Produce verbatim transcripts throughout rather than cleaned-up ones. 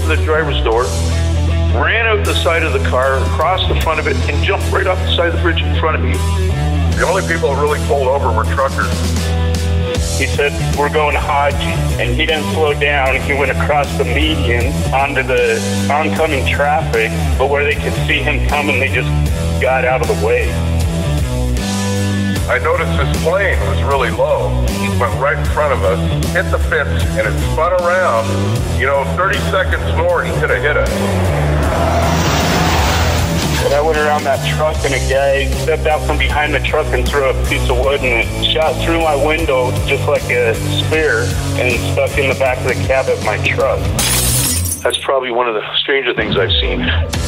the driver's door, ran out the side of the car, across the front of it, and jumped right off the side of the bridge in front of me. The only people that really pulled over were truckers. He said, we're going Hodge, and he didn't slow down. He went across the median onto the oncoming traffic, but where they could see him coming, they just got out of the way. I noticed this plane was really low. It went right in front of us, hit the fence, and it spun around. You know, thirty seconds more, and he could have hit us. And I went around that truck, and a guy stepped out from behind the truck and threw a piece of wood, and it shot through my window just like a spear and stuck in the back of the cab of my truck. That's probably one of the stranger things I've seen.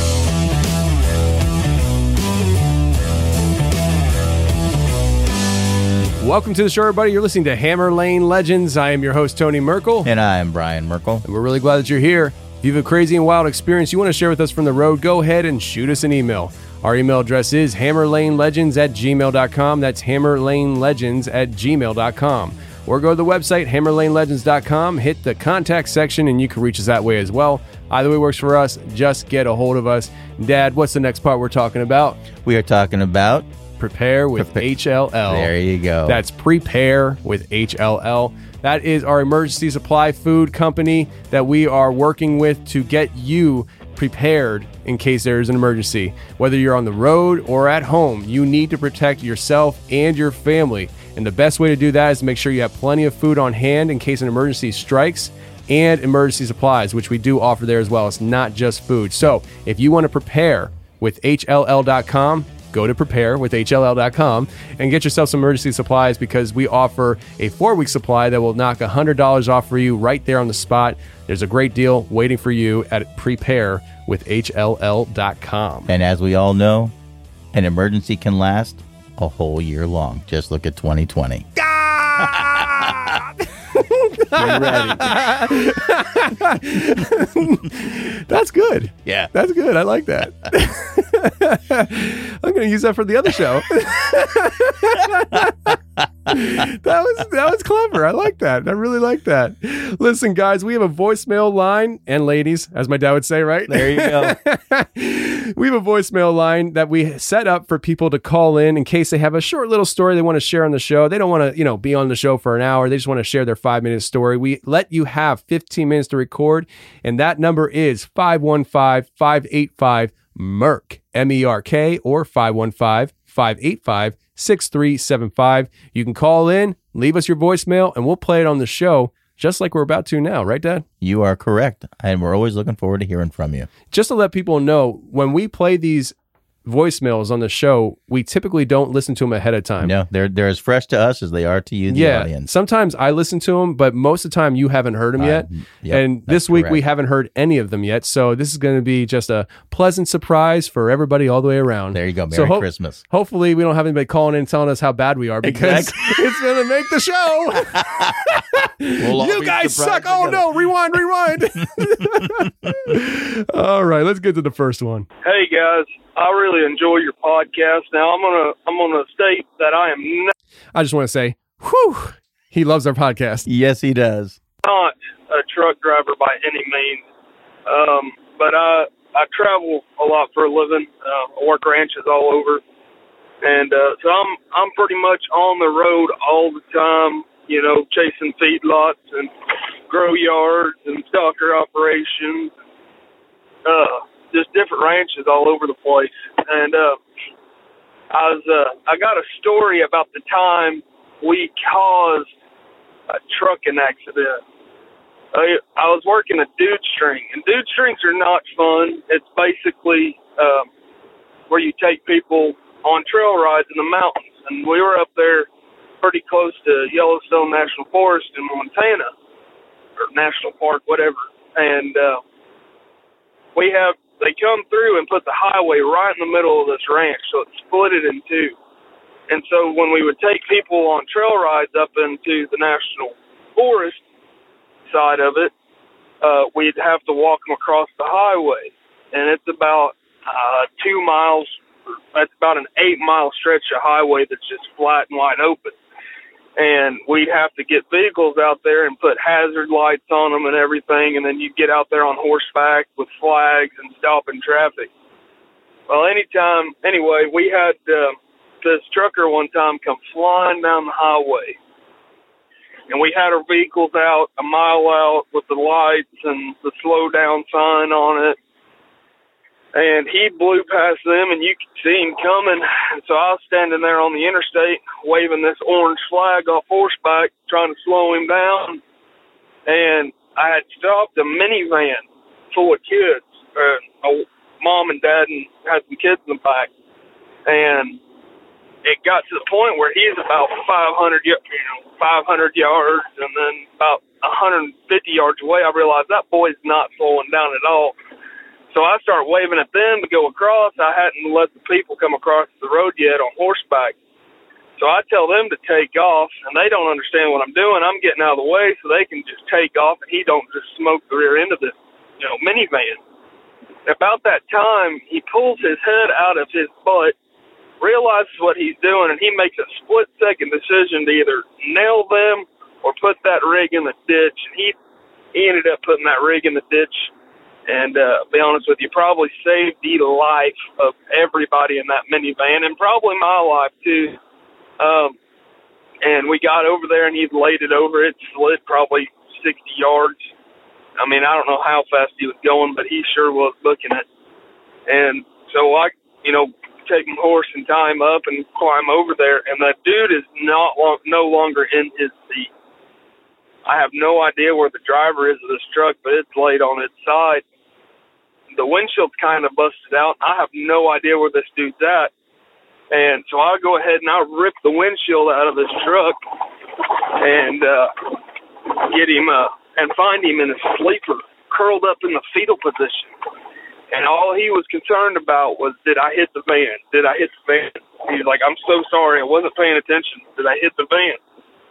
Welcome to the show, everybody. You're listening to Hammer Lane Legends. I am your host, Tony Merkel. And I am Brian Merkel. And we're really glad that you're here. If you have a crazy and wild experience you want to share with us from the road, go ahead and shoot us an email. Our email address is hammerlanelegends at gmail dot com. That's hammerlanelegends at gmail dot com. Or go to the website, hammerlanelegends dot com, hit the contact section, and you can reach us that way as well. Either way works for us. Just get a hold of us. Dad, what's the next part we're talking about? We are talking about Prepare with Prepa- H L L. There you go. That's Prepare with H L L. That is our emergency supply food company that we are working with to get you prepared in case there is an emergency. Whether you're on the road or at home, you need to protect yourself and your family. And the best way to do that is to make sure you have plenty of food on hand in case an emergency strikes, and emergency supplies, which we do offer there as well. It's not just food. So if you want to prepare with H L L dot com, go to prepare with H L L dot com and get yourself some emergency supplies, because we offer a four-week supply that will knock one hundred dollars off for you right there on the spot. There's a great deal waiting for you at prepare with H L L dot com. And as we all know, an emergency can last a whole year long. Just look at twenty twenty. Get ready. That's good. Yeah. That's good. I like that. I'm going to use that for the other show. that was that was clever. I like that. I really like that. Listen, guys, we have a voicemail line, and ladies, as my dad would say, right? There you go. We have a voicemail line that we set up for people to call in in case they have a short little story they want to share on the show. They don't want to, you know, be on the show for an hour. They just want to share their five-minute story. We let you have fifteen minutes to record, and that number is five one five, five eight five, M E R K, M E R K, or five one five, five eight five, six three seven five. You can call in, leave us your voicemail, and we'll play it on the show just like we're about to now. Right, Dad? You are correct. And we're always looking forward to hearing from you. Just to let people know, when we play these voicemails on the show, we typically don't listen to them ahead of time. No, they're they're as fresh to us as they are to you, the yeah, audience. Sometimes I listen to them, but most of the time you haven't heard them Uh, yet. yep, and that's this week correct. we haven't heard any of them yet. So this is going to be just a pleasant surprise for everybody all the way around. There you go. Merry So ho- Christmas. Hopefully we don't have anybody calling in telling us how bad we are, because it's going to make the show. We'll all You be guys suck. surprised Oh together. no, rewind, rewind. All right, let's get to the first one. Hey guys, I really enjoy your podcast. Now I'm gonna I'm gonna state that I am not, I just want to say, whew, he loves our podcast. Yes, he does. not a truck driver by any means, um, but I I travel a lot for a living. Uh, I work ranches all over, and uh, so I'm I'm pretty much on the road all the time. You know, chasing feedlots and grow yards and stocker operations. Uh, just different ranches all over the place. And uh, I was uh, I got a story about the time we caused a trucking accident. I, I was working a dude string, and dude strings are not fun. It's basically um, where you take people on trail rides in the mountains. And we were up there pretty close to Yellowstone National Forest in Montana, or National Park, whatever. And uh, we have, they come through and put the highway right in the middle of this ranch, so it split it in two. And so when we would take people on trail rides up into the National Forest side of it, uh, we'd have to walk them across the highway. And it's about uh, two miles, that's about an eight mile stretch of highway that's just flat and wide open. and we'd have to get vehicles out there and put hazard lights on them and everything, and then you'd get out there on horseback with flags and stopping traffic. Well, anytime, anyway, we had uh, this trucker one time come flying down the highway, and we had our vehicles out a mile out with the lights and the slow down sign on it. And he blew past them, and you could see him coming. And so I was standing there on the interstate waving this orange flag off horseback, trying to slow him down. And I had stopped a minivan full of kids, uh, a mom and dad, and had some kids in the back. And it got to the point where he's about five hundred, you know, five hundred yards, and then about one hundred fifty yards away, I realized that boy's not slowing down at all. So I start waving at them to go across. I hadn't let the people come across the road yet on horseback. So I tell them to take off, and they don't understand what I'm doing. I'm getting out of the way so they can just take off, and he don't just smoke the rear end of this, you know, minivan. About that time, he pulls his head out of his butt, realizes what he's doing, and he makes a split-second decision to either nail them or put that rig in the ditch. And he, he ended up putting that rig in the ditch. And uh, be honest with you, probably saved the life of everybody in that minivan, and probably my life too. Um, and we got over there, and he laid it over. It slid probably sixty yards. I mean, I don't know how fast he was going, but he sure was booking it. And so I, you know, take my horse and tie him up and climb over there, and that dude is not long, no longer in his seat. I have no idea where the driver is of this truck, but it's laid on its side. The windshield's kind of busted out. I have no idea where this dude's at. And so I go ahead and I rip the windshield out of this truck and uh, get him uh, and find him in a sleeper, curled up in the fetal position. And all he was concerned about was, did I hit the van? Did I hit the van? He's like, I'm so sorry. I wasn't paying attention. Did I hit the van?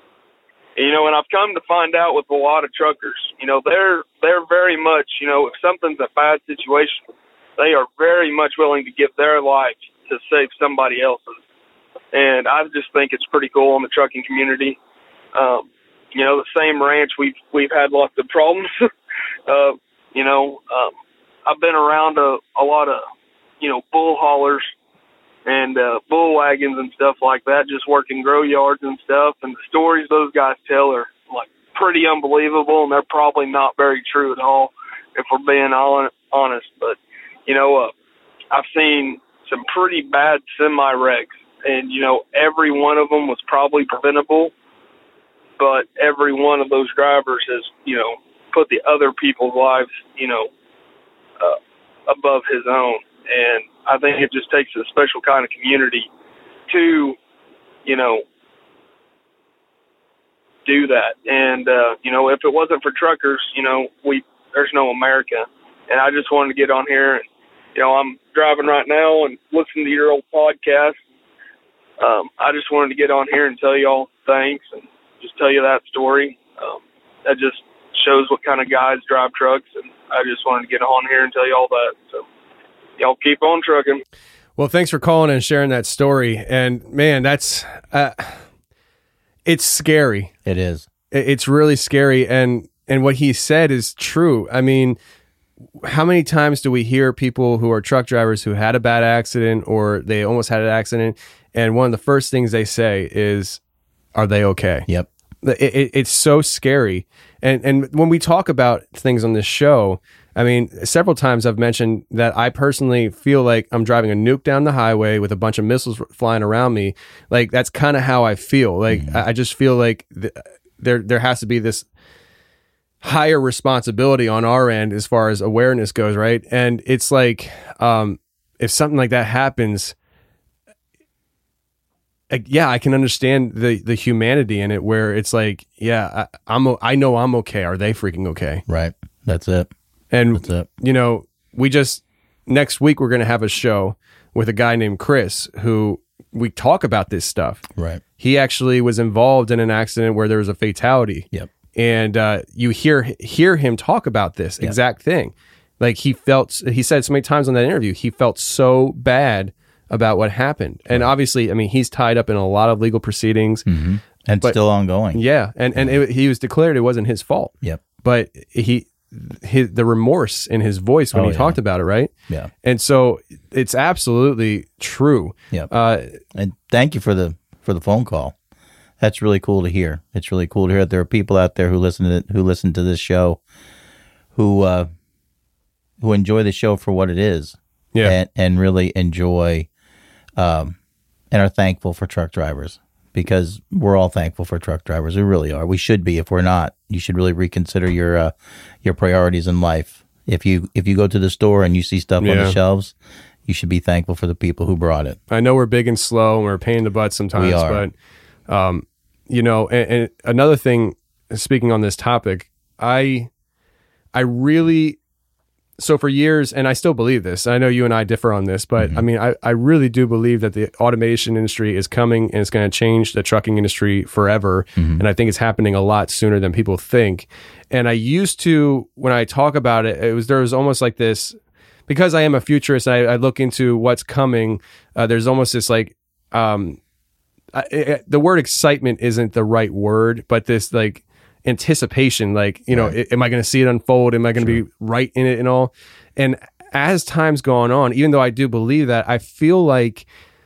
You know, and I've come to find out with a lot of truckers, you know, they're they're very much, you know, if something's a bad situation, they are very much willing to give their life to save somebody else's. And I just think it's pretty cool in the trucking community. Um, you know, the same ranch, we've we've had lots of problems. uh, you know, um, I've been around a, a lot of, you know, bull haulers and uh, bull wagons and stuff like that, just working grow yards and stuff. And the stories those guys tell are like pretty unbelievable, and they're probably not very true at all, if we're being all honest. But, you know, uh, I've seen some pretty bad semi-wrecks, and, you know, every one of them was probably preventable, but every one of those drivers has, you know, put the other people's lives, you know, uh, above his own. And I think it just takes a special kind of community to, you know, do that. And, uh, you know, if it wasn't for truckers, you know, we there's no America. And I just wanted to get on here. And, you know, I'm driving right now and listening to your old podcast. Um, I just wanted to get on here and tell you all thanks and just tell you that story. Um, that just shows what kind of guys drive trucks. And I just wanted to get on here and tell you all that. So y'all keep on trucking. Well, thanks for calling and sharing that story. And man, that's, uh, it's scary. It is. It's really scary. And, and what he said is true. I mean, how many times do we hear people who are truck drivers who had a bad accident or they almost had an accident, and one of the first things they say is, are they okay? Yep. It, it, it's so scary. And and when we talk about things on this show, I mean, several times I've mentioned that I personally feel like I'm driving a nuke down the highway with a bunch of missiles flying around me. Like, that's kind of how I feel. Like, mm-hmm. I, I just feel like th- there there has to be this higher responsibility on our end as far as awareness goes, right? And it's like, um, if something like that happens, like, yeah, I can understand the the humanity in it, where it's like, yeah, I, I'm I know I'm okay. Are they freaking okay? Right. That's it. And That's it. You know, we just next week we're going to have a show with a guy named Chris who we talk about this stuff. Right. He actually was involved in an accident where there was a fatality. Yep. And uh, you hear hear him talk about this exact yep. thing. Like, he felt, he said so many times on that interview, he felt so bad about what happened. And obviously, I mean, he's tied up in a lot of legal proceedings. Mm-hmm. And but, still ongoing. Yeah. And, and it, he was declared it wasn't his fault. Yep. But he, his, the remorse in his voice when oh, he yeah. talked about it, right? Yeah. And so it's absolutely true. Yeah. Uh, and thank you for the for the phone call. That's really cool to hear. It's really cool to hear that there are people out there who listen to who listen to this show, who uh, who enjoy the show for what it is, yeah, and, and really enjoy, um, and are thankful for truck drivers, because we're all thankful for truck drivers. We really are. We should be. If we're not, you should really reconsider your uh, your priorities in life. If you if you go to the store and you see stuff yeah. on the shelves, you should be thankful for the people who brought it. I know we're big and slow and we're a pain in the butt sometimes, we are. but um, you know, and, and another thing, speaking on this topic, I I really so for years, and I still believe this. I know you and I differ on this, but mm-hmm. I mean, I, I really do believe that the automation industry is coming and it's going to change the trucking industry forever. Mm-hmm. And I think it's happening a lot sooner than people think. And I used to, when I talk about it, it was there was almost like this. Because I am a futurist, I, I look into what's coming. Uh, there's almost this like, um, I, I, the word excitement isn't the right word, but this like anticipation, like, you know, right. am I going to see it unfold? Am I going to sure. be right in it and all? And as time's gone on, even though I do believe that, I feel like,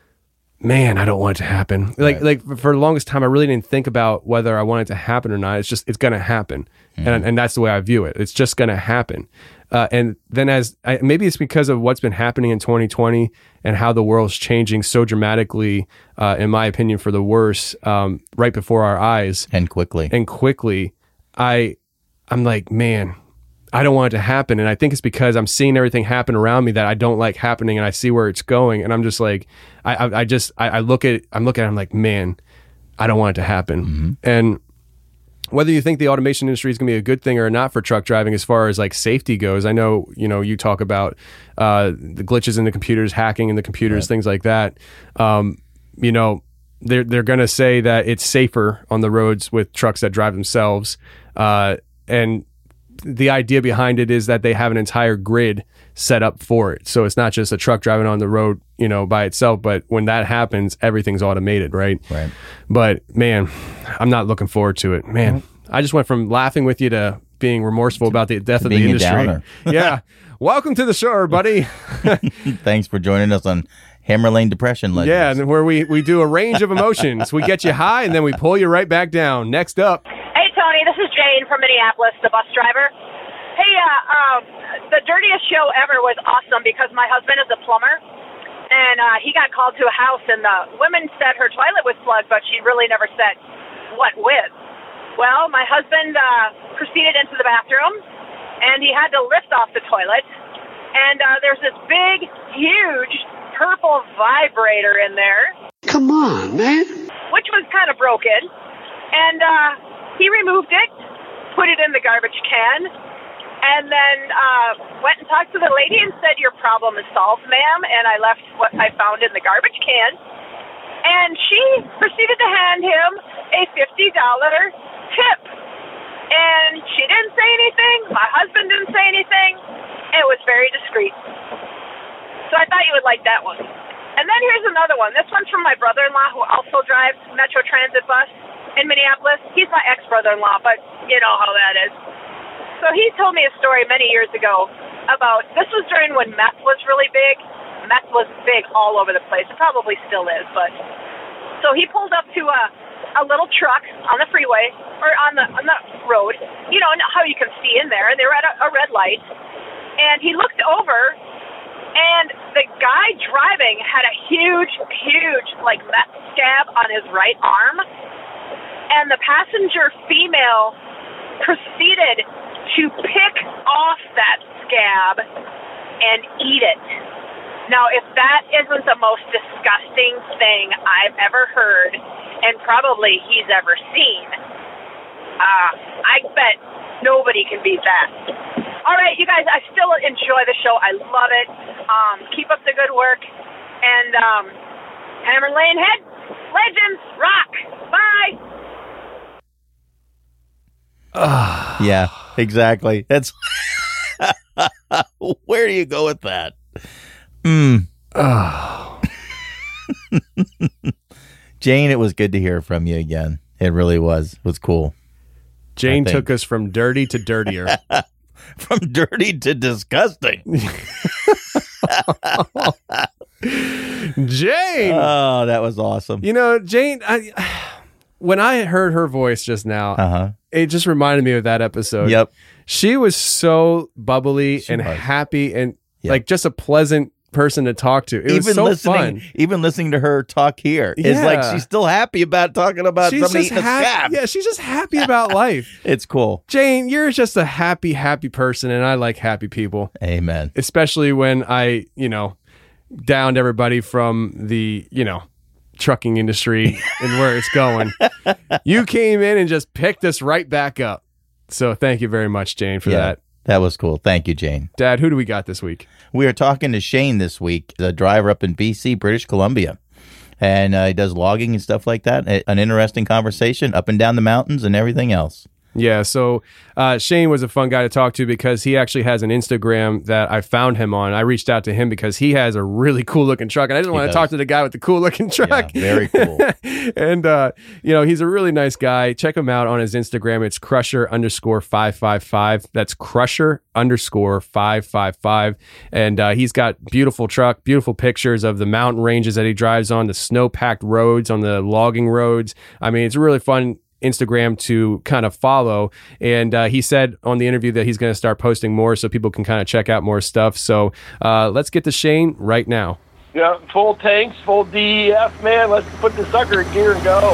man, I don't want it to happen. Like, right. like for the longest time, I really didn't think about whether I want it to happen or not. It's just, it's going to happen. Mm-hmm. And, and that's the way I view it. It's just going to happen. Uh, and then as I, maybe it's because of what's been happening in twenty twenty and how the world's changing so dramatically, uh, in my opinion, for the worse, um, right before our eyes and quickly and quickly. I, I'm like, man, I don't want it to happen. And I think it's because I'm seeing everything happen around me that I don't like happening, and I see where it's going. And I'm just like, I, I, I just, I, I look at, I'm looking at it, I'm like, man, I don't want it to happen. Mm-hmm. And whether you think the automation industry is going to be a good thing or not for truck driving, as far as like safety goes, I know, you know, you talk about uh, the glitches in the computers, hacking in the computers, right. things like that. Um, you know, they're, they're going to say that it's safer on the roads with trucks that drive themselves. Uh, and the idea behind it is that they have an entire grid set up for it. So it's not just a truck driving on the road, you know, by itself, but when that happens, everything's automated, right? Right. But man, I'm not looking forward to it. Man, mm-hmm. I just went from laughing with you to being remorseful about the death of the industry. Yeah. Welcome to the show, everybody. Thanks for joining us on Hammer Lane Depression Legends. Yeah, and where we, we do a range of emotions. We get you high and then we pull you right back down. Next up. Hey, Tony, this is Jane from Minneapolis, the bus driver. Hey, uh, um, the dirtiest show ever was awesome because my husband is a plumber, and uh, he got called to a house, and the woman said her toilet was plugged, but she really never said what with. Well, my husband uh, proceeded into the bathroom, and he had to lift off the toilet, and uh, there's this big, huge purple vibrator in there. Come on, man. Which was kind of broken, and uh, he removed it, put it in the garbage can, and then uh, went and talked to the lady and said, your problem is solved, ma'am. And I left what I found in the garbage can. And she proceeded to hand him a fifty dollars tip. And she didn't say anything. My husband didn't say anything. It was very discreet. So I thought you would like that one. And then here's another one. This one's from my brother-in-law, who also drives Metro Transit bus in Minneapolis. He's my ex-brother-in-law, but you know how that is. So he told me a story many years ago about, this was during when meth was really big. Meth was big all over the place. It probably still is, but. So he pulled up to a, a little truck on the freeway, or on the, on the road, you know, how you can see in there. They were at a, a red light. And he looked over, and the guy driving had a huge, huge, like, meth scab on his right arm. And the passenger female proceeded to pick off that scab and eat it. Now, if that isn't the most disgusting thing I've ever heard, and probably he's ever seen, uh, I bet nobody can beat that. All right, you guys, I still enjoy the show. I love it. Um, keep up the good work. And um, Hammer Lane Head, Legends, rock. Bye. Uh, yeah, exactly. That's where do you go with that? Mm. Oh. Jane, it was good to hear from you again. It really was. It was cool. Jane took us from dirty to dirtier. From dirty to disgusting. Jane! Oh, that was awesome. You know, Jane, I, when I heard her voice just now, Uh-huh. it just reminded me of that episode. Yep. She was so bubbly She and was. happy and Yep. like just a pleasant person to talk to. It was even so listening, fun. even listening to her talk here is like Yeah. she's still happy about talking about She's somebody just eating a happy. scab. Yeah, she's just happy about life. It's cool. Jane, you're just a happy, happy person, and I like happy people. Amen. Especially when I, you know, downed everybody from the, you know, trucking industry and where it's going. You came in and just picked us right back up. So thank you very much, Jane, for Yeah, that. that was cool. Thank you, Jane. Dad, who do we got this week? We are talking to Shane this week, the driver up in B C, British Columbia. And uh, he does logging and stuff like that. A- An interesting conversation up and down the mountains and everything else. Yeah, so uh, Shane was a fun guy to talk to because he actually has an Instagram that I found him on. I reached out to him because he has a really cool looking truck, and I just want to does. talk to the guy with the cool looking truck. Yeah, very cool. And uh, you know, he's a really nice guy. Check him out on his Instagram. It's Crusher underscore five five five. That's Crusher underscore five five five. And uh, he's got beautiful truck, beautiful pictures of the mountain ranges that he drives on, the snow packed roads, on the logging roads. I mean, it's a really fun Instagram to kind of follow. And uh, he said on the interview that he's going to start posting more so people can kind of check out more stuff. So uh, let's get to Shane right now. Yeah, full tanks, full D E F, man. Let's put the sucker in gear and go.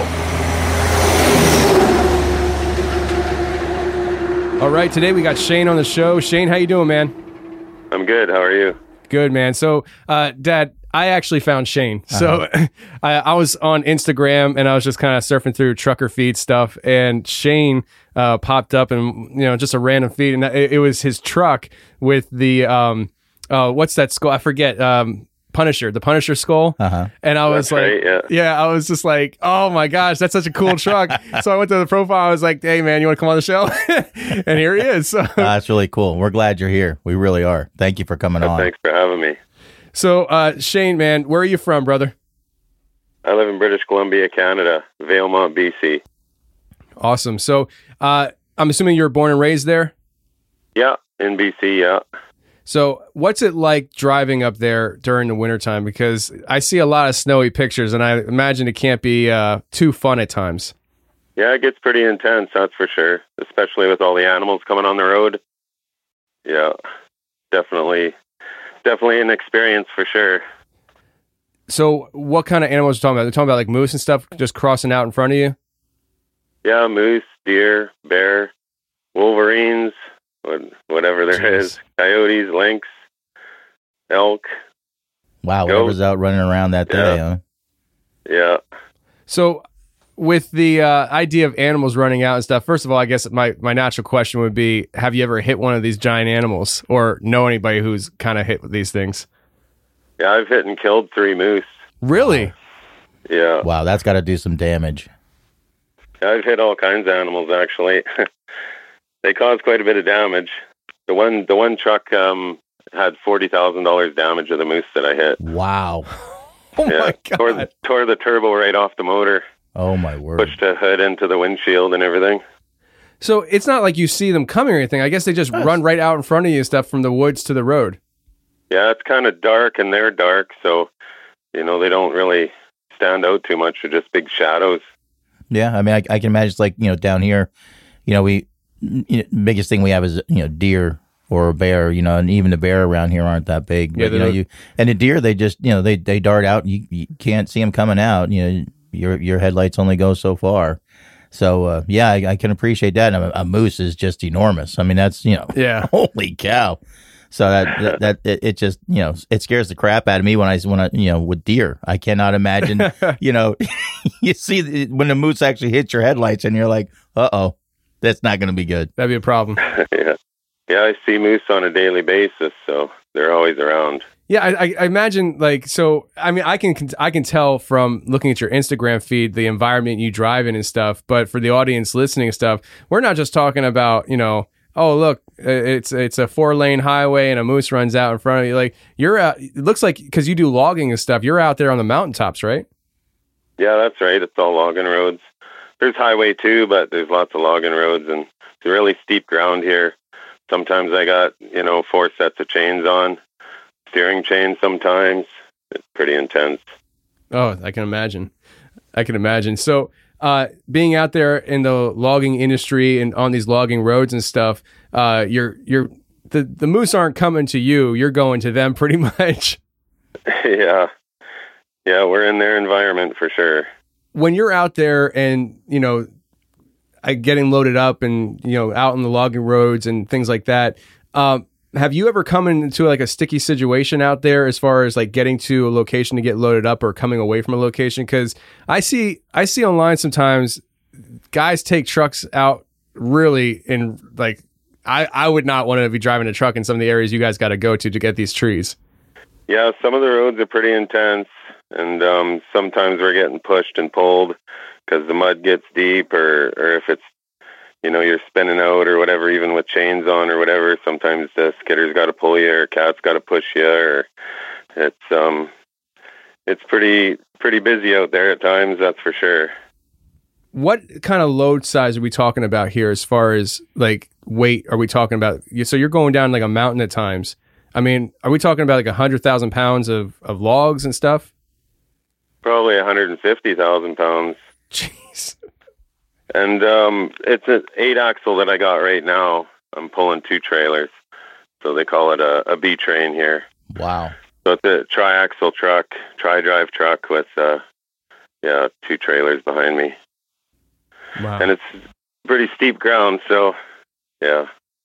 All right, today we got Shane on the show. Shane, how you doing, man? I'm good. How are you? Good, man. So, uh, Dad, I actually found Shane. So I, I was on Instagram and I was just kind of surfing through trucker feed stuff, and Shane uh, popped up, and you know, just a random feed, and it, it was his truck with the um, uh, what's that skull? I forget. Um, Punisher, the Punisher skull. Uh-huh. And I was That's like, right, yeah. I was just like, oh my gosh, that's such a cool truck. So I went to the profile. I was like, hey man, you want to come on the show? And here he is. So, Uh, that's really cool. We're glad you're here. We really are. Thank you for coming on. Thanks for having me. so uh, Shane, man, where are you from, brother? I live in British Columbia, Canada, Valemont, B C. Awesome. So uh, I'm assuming you were born and raised there. Yeah, in B C, yeah. So what's it like driving up there during the wintertime? Because I see a lot of snowy pictures, and I imagine it can't be uh, too fun at times. Yeah, it gets pretty intense, that's for sure, especially with all the animals coming on the road. Yeah, definitely, definitely an experience for sure. So what kind of animals are you talking about? They're talking about like moose and stuff just crossing out in front of you? Yeah, moose, deer, bear, wolverines, what- whatever there Jeez. is, coyotes, lynx, elk. Wow, Goat. whoever's out running around that day, Yeah. huh? Yeah. So with the uh, idea of animals running out and stuff, first of all, I guess my, my natural question would be, have you ever hit one of these giant animals or know anybody who's kind of hit with these things? Yeah, I've hit and killed three moose. Really? Yeah. Wow, that's got to do some damage. I've hit all kinds of animals, actually. They cause quite a bit of damage. The one the one truck um, had forty thousand dollars damage of the moose that I hit. Wow. Oh Yeah, my tore, God. tore the turbo right off the motor, Oh, my word. pushed the hood into the windshield and everything. So it's not like you see them coming or anything. I guess they just run right out in front of you and stuff from the woods to the road. Yeah, it's kind of dark and they're dark, so, you know, they don't really stand out too much. They're just big shadows. Yeah, I mean, I, I can imagine it's like, you know, down here, you know, we, you know, biggest thing we have is, you know, deer or a bear, you know, and even the bear around here aren't that big. Yeah, But, you know, they're- you, and the deer, they just, you know, they, they dart out. You, you can't see them coming out. You know, your, your headlights only go so far. So, uh, yeah, I, I can appreciate that. And a, a moose is just enormous. I mean, that's, you know, Yeah. holy cow. So that, that, that it, it just, you know, it scares the crap out of me when I, when I, you know, with deer, I cannot imagine, you know, you see the, when the moose actually hits your headlights and you're like, uh oh, that's not going to be good. That'd be a problem. Yeah. Yeah, I see moose on a daily basis, so they're always around. Yeah, I, I- I imagine like so. I mean, I can I can tell from looking at your Instagram feed the environment you drive in and stuff. But for the audience listening and stuff, we're not just talking about you know oh look, it's it's a four lane highway and a moose runs out in front of you. Like you're out. It looks like because you do logging and stuff, you're out there on the mountaintops, right? Yeah, that's right. It's all logging roads. There's highway too, but there's lots of logging roads, and it's really steep ground here. Sometimes I got, you know, four sets of chains on, steering chains sometimes. It's pretty intense. Oh, I can imagine. I can imagine. So uh, being out there in the logging industry and on these logging roads and stuff, uh, you're, you're, the, the moose aren't coming to you. You're going to them pretty much. Yeah. Yeah, we're in their environment for sure. When you're out there and, you know, getting loaded up and, you know, out on the logging roads and things like that, um, have you ever come into like a sticky situation out there as far as like getting to a location to get loaded up or coming away from a location? Because I see, I see online sometimes guys take trucks out really in like, I, I would not want to be driving a truck in some of the areas you guys got to go to to get these trees. Yeah, some of the roads are pretty intense. And um, sometimes we're getting pushed and pulled because the mud gets deep, or, or if it's, you know, you're spinning out or whatever, even with chains on or whatever. Sometimes the skidder's got to pull you, or cat's got to push you, or it's um, it's pretty pretty busy out there at times. That's for sure. What kind of load size are we talking about here, as far as like weight? Are we talking about? So you're going down like a mountain at times. I mean, are we talking about like a hundred thousand pounds of of logs and stuff? Probably one hundred fifty thousand pounds. Jeez. And um, it's an eight axle that I got right now. I'm pulling two trailers. So they call it a, a B train here. Wow. So it's a tri-axle truck, tri-drive truck with, uh, yeah, two trailers behind me. Wow. And it's pretty steep ground, so, yeah.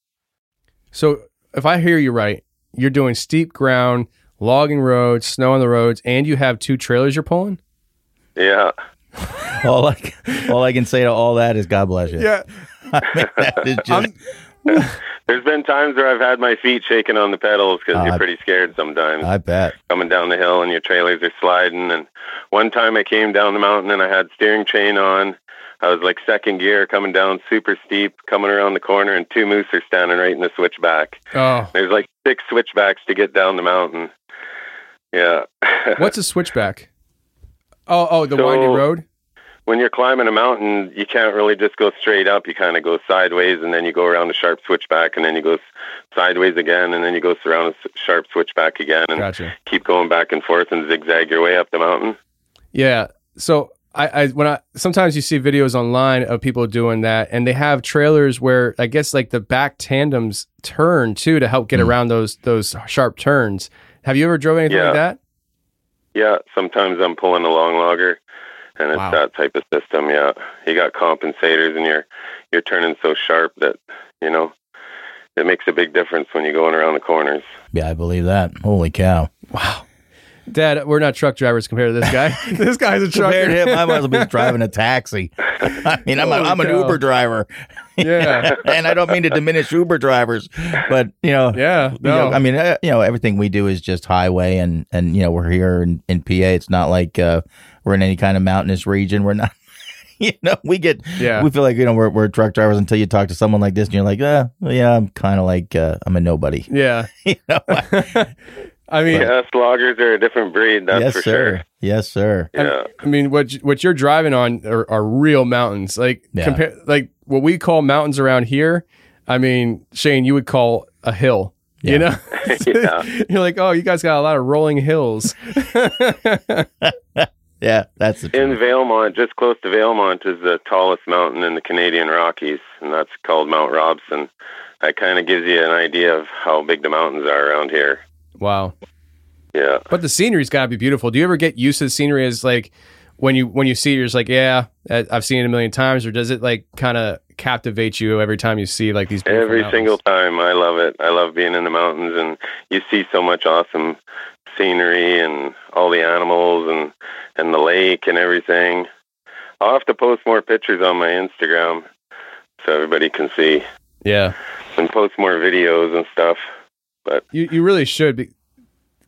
So if I hear you right, you're doing steep ground, logging roads, snow on the roads, and you have two trailers you're pulling? Yeah. all I all I can say to all that is God bless you. Yeah. I mean, that is just, There's been times where I've had my feet shaking on the pedals because uh, you're pretty scared sometimes. I bet. Coming down the hill and your trailers are sliding. And one time I came down the mountain and I had steering chain on. I was like second gear coming down super steep, coming around the corner, and two moose are standing right in the switchback. Oh. There's like six switchbacks to get down the mountain. Yeah. What's a switchback? Oh, oh, the so, windy road? When you're climbing a mountain, you can't really just go straight up. You kind of go sideways, and then you go around a sharp switchback, and then you go sideways again, and then you go around a sharp switchback again, and gotcha. Keep going back and forth and zigzag your way up the mountain. Yeah. So I, I when I sometimes you see videos online of people doing that, and they have trailers where I guess like the back tandems turn too to help get mm. around those those sharp turns. Have you ever drove anything yeah. like that? Yeah. Sometimes I'm pulling a long logger. And it's wow. that type of system, yeah. You got compensators, and you're you're turning so sharp that, you know, it makes a big difference when you're going around the corners. Yeah, I believe that. Holy cow. Wow. Dad, we're not truck drivers compared to this guy. This guy's a trucker. Compared to him, I might as well be driving a taxi. I mean, I'm, a, I'm an Uber driver. Yeah. And I don't mean to diminish Uber drivers, but, you know, yeah, no. you know, I mean, uh, you know, everything we do is just highway, and, and you know, we're here in, in P A. It's not like uh, we're in any kind of mountainous region. We're not, you know, we get, yeah. we feel like, you know, we're, we're truck drivers until you talk to someone like this and you're like, uh, well, yeah, I'm kind of like, uh, I'm a nobody. Yeah. You know, I mean, yeah, loggers are a different breed. That's yes, for sir. sure. Yes, sir. Yeah. I mean, what what you're driving on are, are real mountains. Like yeah. compare, like what we call mountains around here. I mean, Shane, you would call a hill. Yeah. You know, Yeah. You're like, oh, you guys got a lot of rolling hills. Yeah, that's the In truth. Valemont, just close to Valemont, is the tallest mountain in the Canadian Rockies, and that's called Mount Robson. That kind of gives you an idea of how big the mountains are around here. Wow. Yeah. But the scenery's got to be beautiful. Do you ever get used to the scenery as like when you when you see it, you're just like, yeah, I've seen it a million times, or does it like kind of captivate you every time you see like these beautiful Every mountains? single time. I love it. I love being in the mountains, and you see so much awesome scenery and all the animals and, and the lake and everything. I'll have to post more pictures on my Instagram so everybody can see. Yeah. And post more videos and stuff. But You you really should be,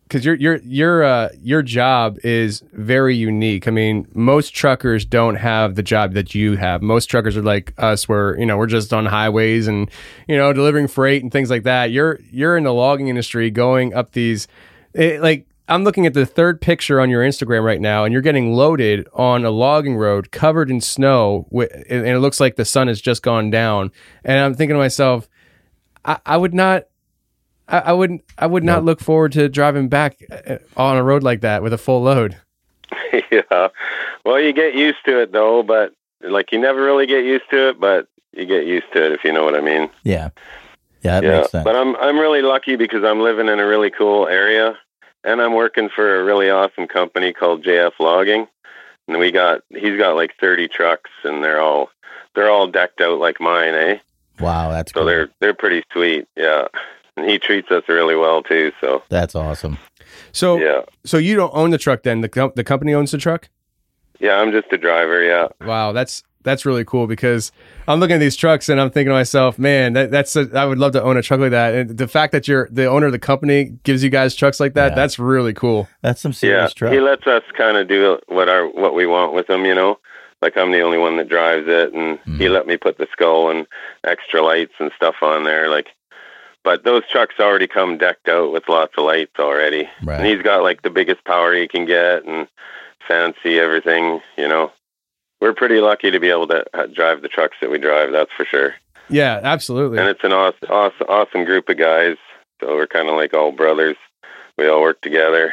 because your your your uh, your job is very unique. I mean, most truckers don't have the job that you have. Most truckers are like us, where you know we're just on highways and you know delivering freight and things like that. You're you're in the logging industry, going up these it, like. I'm looking at the third picture on your Instagram right now, and you're getting loaded on a logging road covered in snow, and it looks like the sun has just gone down. And I'm thinking to myself, I, I would not, I, I wouldn't, I would not look forward to driving back on a road like that with a full load. Yeah, well, you get used to it though, but like you never really get used to it, but you get used to it if you know what I mean. Yeah, yeah, that yeah. makes sense. But I'm I'm really lucky because I'm living in a really cool area. And I'm working for a really awesome company called J F Logging, and we got he's got like thirty trucks, and they're all they're all decked out like mine, eh? Wow, that's so cool. they're they're pretty sweet, yeah. And he treats us really well too. So that's awesome. So yeah, so you don't own the truck then? The com- the company owns the truck? Yeah, I'm just a driver. Yeah. Wow, that's that's really cool because I'm looking at these trucks and I'm thinking to myself, man, that, that's a, I would love to own a truck like that. And the fact that you're the owner of the company gives you guys trucks like that, yeah. that's really cool. That's some serious yeah, truck. He lets us kind of do what our what we want with them, you know. Like I'm the only one that drives it, and mm. he let me put the skull and extra lights and stuff on there. Like, but those trucks already come decked out with lots of lights already. Right. And he's got like the biggest power he can get and fancy everything, you know. We're pretty lucky to be able to drive the trucks that we drive, that's for sure. Yeah, absolutely. And it's an awesome, awesome, awesome group of guys. So we're kind of like all brothers. We all work together.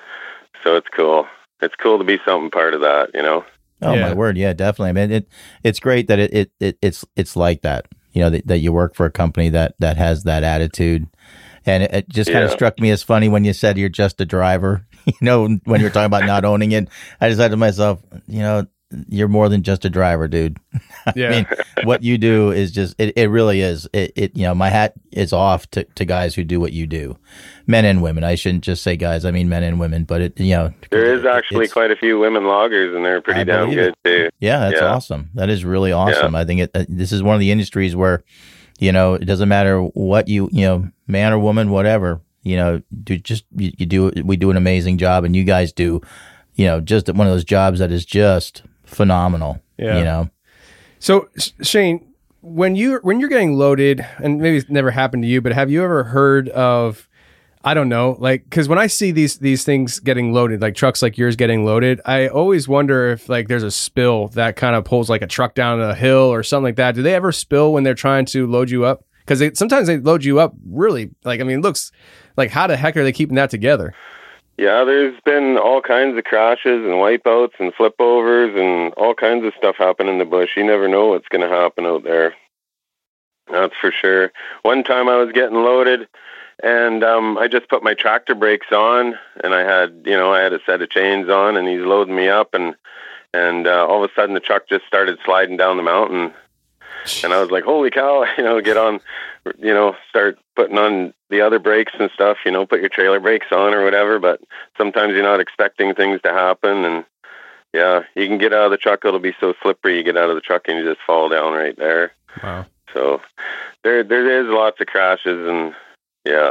So it's cool. It's cool to be something part of that, you know? Oh, yeah. My word. Yeah, definitely. I mean, it, it's great that it, it, it it's, it's like that, you know, that, that you work for a company that, that has that attitude. And it, it just kind of yeah. struck me as funny when you said you're just a driver, you know, when you're talking about not owning it. I just said to myself, you know, you're more than just a driver, dude. Yeah. I mean, what you do is just, it, it really is. It, it, you know, my hat is off to, to guys who do what you do. Men and women. I shouldn't just say guys. I mean men and women, but it, you know. There is actually quite a few women loggers, and they're pretty I damn good too. Yeah, that's yeah. awesome. That is really awesome. Yeah. I think it, uh, this is one of the industries where, you know, it doesn't matter what you, you know, man or woman, whatever, you know, do just, you, you do, we do an amazing job, and you guys do, you know, just one of those jobs that is just phenomenal, yeah. you know? So Shane, when you, when you're getting loaded, and maybe it's never happened to you, but have you ever heard of, I don't know, like, cause when I see these, these things getting loaded, like trucks like yours getting loaded, I always wonder if like there's a spill that kind of pulls like a truck down a hill or something like that. Do they ever spill when they're trying to load you up? Cause they, sometimes they load you up really, like, I mean, it looks like, how the heck are they keeping that together? Yeah, there's been all kinds of crashes and wipeouts and flipovers and all kinds of stuff happen in the bush. You never know what's going to happen out there. That's for sure. One time I was getting loaded, and um, I just put my tractor brakes on, and I had, you know, I had a set of chains on, and he's loading me up, and and uh, all of a sudden the truck just started sliding down the mountain. And I was like, holy cow, you know, get on, you know, start putting on the other brakes and stuff, you know, put your trailer brakes on or whatever. But sometimes you're not expecting things to happen. And yeah, you can get out of the truck. It'll be so slippery. You get out of the truck and you just fall down right there. Wow. So there, there is lots of crashes, and yeah,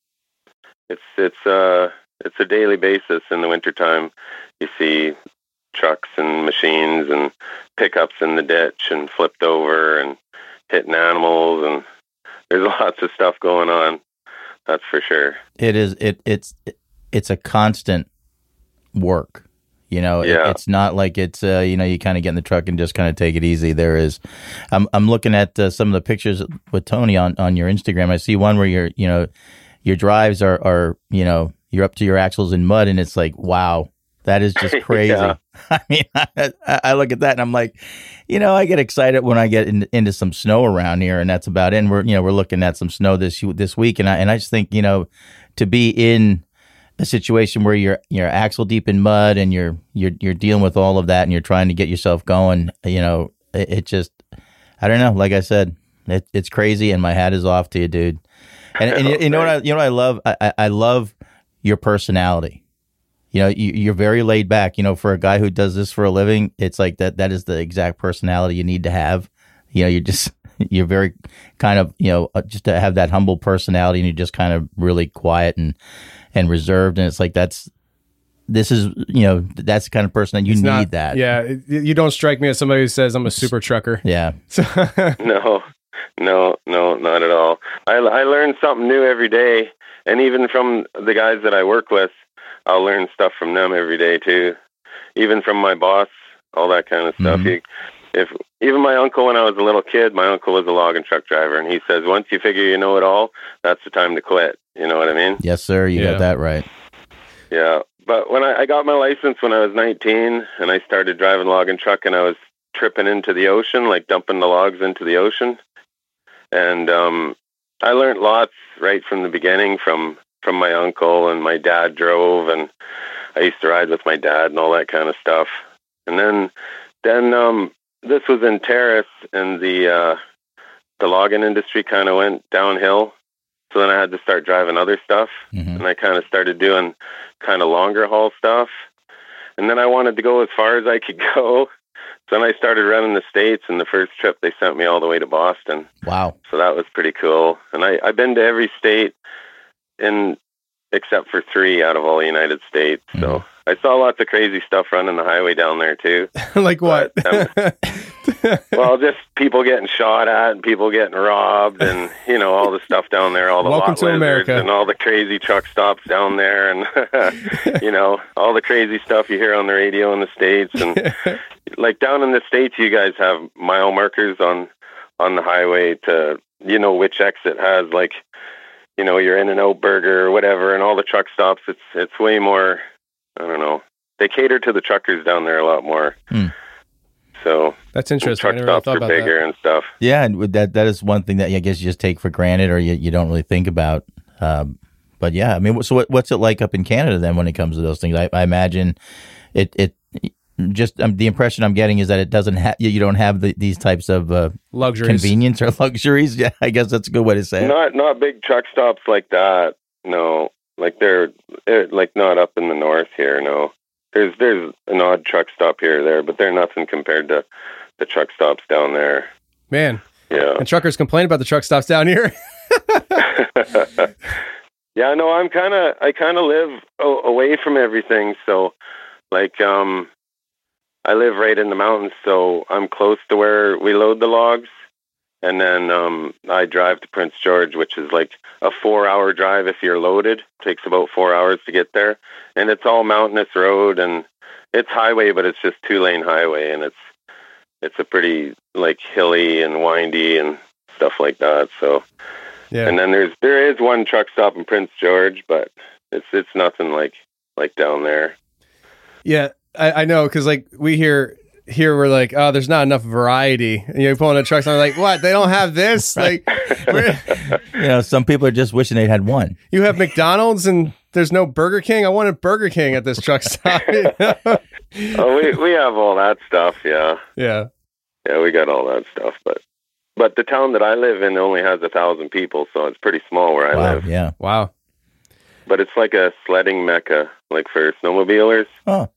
it's, it's, uh, it's a daily basis in the wintertime. You see trucks and machines and pickups in the ditch and flipped over and hitting animals, and there's lots of stuff going on. That's for sure. It is. It it's it's a constant work. You know, yeah. it, it's not like it's uh, you know, you kind of get in the truck and just kind of take it easy. There is. I'm I'm looking at uh, some of the pictures with Tony on, on your Instagram. I see one where you're you know your drives are are you know you're up to your axles in mud, and it's like, wow. That is just crazy. Yeah. I mean, I, I look at that and I'm like, you know, I get excited when I get in, into some snow around here, and that's about it. And we're, you know, we're looking at some snow this this week, and I and I just think, you know, to be in a situation where you're you're axle deep in mud and you're you're you're dealing with all of that, and you're trying to get yourself going, you know, it, it just, I don't know. Like I said, it, it's crazy, and my hat is off to you, dude. And, and you, you know what I you know what I love I, I love your personality. You know, you, you're very laid back. You know, for a guy who does this for a living, it's like that. That is the exact personality you need to have. You know, you're just, you're very kind of, you know, just to have that humble personality, and you're just kind of really quiet and, and reserved, and it's like that's this is you know that's the kind of person that you It's need not- that. Yeah, it- you don't strike me as somebody who says I'm a super trucker. Yeah. No, no, no, not at all. I, I learn something new every day, and even from the guys that I work with, I'll learn stuff from them every day too. Even from my boss, all that kind of stuff. Mhm. You, if even my uncle, when I was a little kid, my uncle was a log and truck driver, and he says, once you figure you know it all, that's the time to quit. You know what I mean? Yes, sir. You Yeah. got that right. Yeah. But when I, I got my license when I was nineteen, and I started driving log and truck, and I was tripping into the ocean, like dumping the logs into the ocean. And um, I learned lots right from the beginning from, from my uncle, and my dad drove, and I used to ride with my dad and all that kind of stuff. And then, then um, this was in Terrace, and the uh, the logging industry kind of went downhill. So then I had to start driving other stuff, Mhm. and I kind of started doing kind of longer haul stuff. And then I wanted to go as far as I could go. So then I started running the States, and the first trip they sent me all the way to Boston. Wow. So that was pretty cool. And I, I've been to every state in except for three out of all the United States. So I saw lots of crazy stuff running the highway down there too. Like what? But, um, well, just people getting shot at and people getting robbed, and you know all the stuff down there, all the Welcome lot to lizards America. and all the crazy truck stops down there, and you know all the crazy stuff you hear on the radio in the States. And like down in the States, you guys have mile markers on on the highway to you know which exit has like you know your In-N-Out Burger or whatever, and all the truck stops. It's it's way more. I don't know. They cater to the truckers down there a lot more. Hmm. So That's interesting. I truck never really stops thought are about bigger that. and stuff. Yeah, and with that that is one thing that I guess you just take for granted, or you, you don't really think about. Um, but yeah, I mean, so what, what's it like up in Canada then when it comes to those things? I, I imagine it it just um, the impression I'm getting is that it doesn't have you don't have the, these types of uh, Luxuries. convenience or luxuries. Yeah, I guess that's a good way to say it. Not not big truck stops like that. No, like they're, they're like not up in the north here. No, there's there's an odd truck stop here or there, but they're nothing compared to the truck stops down there. Man, Yeah. and truckers complain about the truck stops down here. Yeah, no, I'm kind of, I kind of live o- away from everything. So, like, um, I live right in the mountains, so I'm close to where we load the logs. And then um, I drive to Prince George, which is like a four-hour drive if you're loaded. Takes about four hours to get there. And it's all mountainous road, and it's highway, but it's just two-lane highway, and it's it's a pretty, like, hilly and windy and stuff like that, so... Yeah. And then there's there is one truck stop in Prince George, but it's it's nothing like like down there. Yeah, I, I know, because like we hear here we're like, oh, there's not enough variety. And you're pulling a truck, and I'm like, what? They don't have this? Like, we're- You know, some people are just wishing they had one. you have McDonald's and there's no Burger King. I wanted Burger King at this truck stop. You know? Oh, we we have all that stuff, yeah, Yeah. yeah, we got all that stuff, but but the town that I live in only has a thousand people, so it's pretty small where I Wow. live. Yeah. Wow. But it's like a sledding mecca, like for snowmobilers. Oh.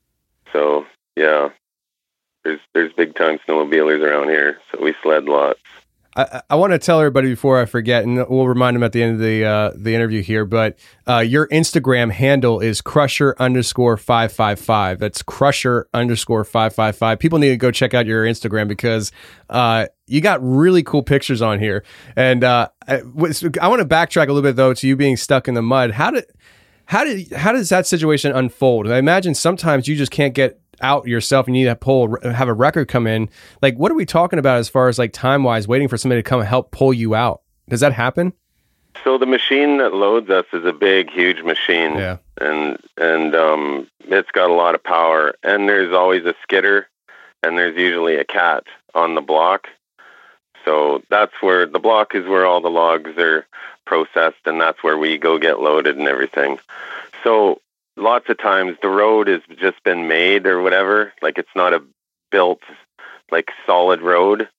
So yeah, there's there's big time snowmobilers around here, so we sled lots. I, I want to tell everybody before I forget, and we'll remind them at the end of the uh, the interview here. But uh, your Instagram handle is Crusher underscore five five five. That's Crusher underscore five five five. People need to go check out your Instagram because uh, you got really cool pictures on here. And uh, I, I want to backtrack a little bit though to you being stuck in the mud. How did how did how does that situation unfold? I imagine sometimes you just can't get out yourself and you need to pull have a record come in. Like, what are we talking about as far as like time wise waiting for somebody to come and help pull you out? Does that happen? So the machine that loads us is a big, huge machine, Yeah. and and um, it's got a lot of power. And there's always a skidder, and there's usually a cat on the block. So that's where the block is where all the logs are processed, and that's where we go get loaded and everything. So lots of times the road has just been made or whatever, like it's not a built, like solid road.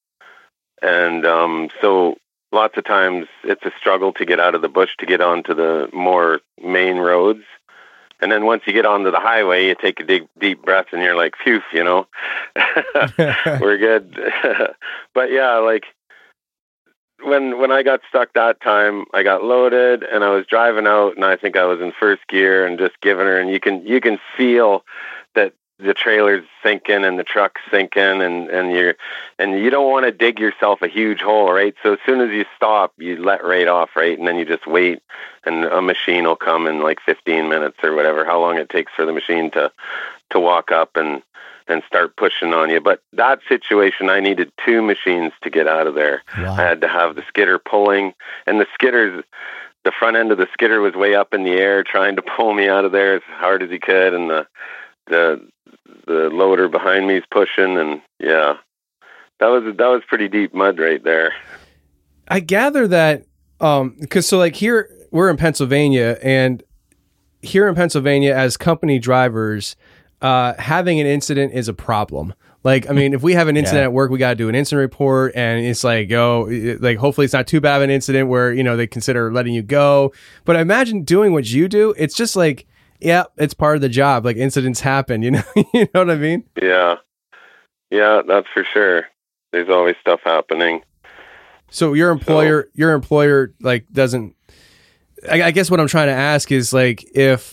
And um, so lots of times it's a struggle to get out of the bush to get onto the more main roads. And then once you get onto the highway, you take a deep, deep breath and you're like, phew, you know, we're good. But yeah, like when when I got stuck that time, I got loaded and I was driving out, and I think I was in first gear and just giving her, and you can you can feel that the trailer's sinking and the truck's sinking, and and you're and you don't want to dig yourself a huge hole, right? So as soon as you stop, you let right off, right, and then you just wait, and a machine will come in like fifteen minutes or whatever, how long it takes for the machine to to walk up and and start pushing on you. But that situation, I needed two machines to get out of there. Wow. I had to have the skidder pulling, and the skidder's, the front end of the skidder was way up in the air trying to pull me out of there as hard as he could, and the the the loader behind me is pushing, and yeah, that was that was pretty deep mud right there. I gather that um because so like here we're in Pennsylvania, and here in Pennsylvania as company drivers, uh, having an incident is a problem. Like, I mean, if we have an incident Yeah. at work, we got to do an incident report, and it's like, oh, it- like, hopefully it's not too bad of an incident where, you know, they consider letting you go. But I imagine doing what you do, it's just like, yeah, it's part of the job. Like, incidents happen, you know, you know what I mean? Yeah, yeah, that's for sure. There's always stuff happening. So your employer, so, your employer, like, doesn't, I, I guess what I'm trying to ask is, like, if,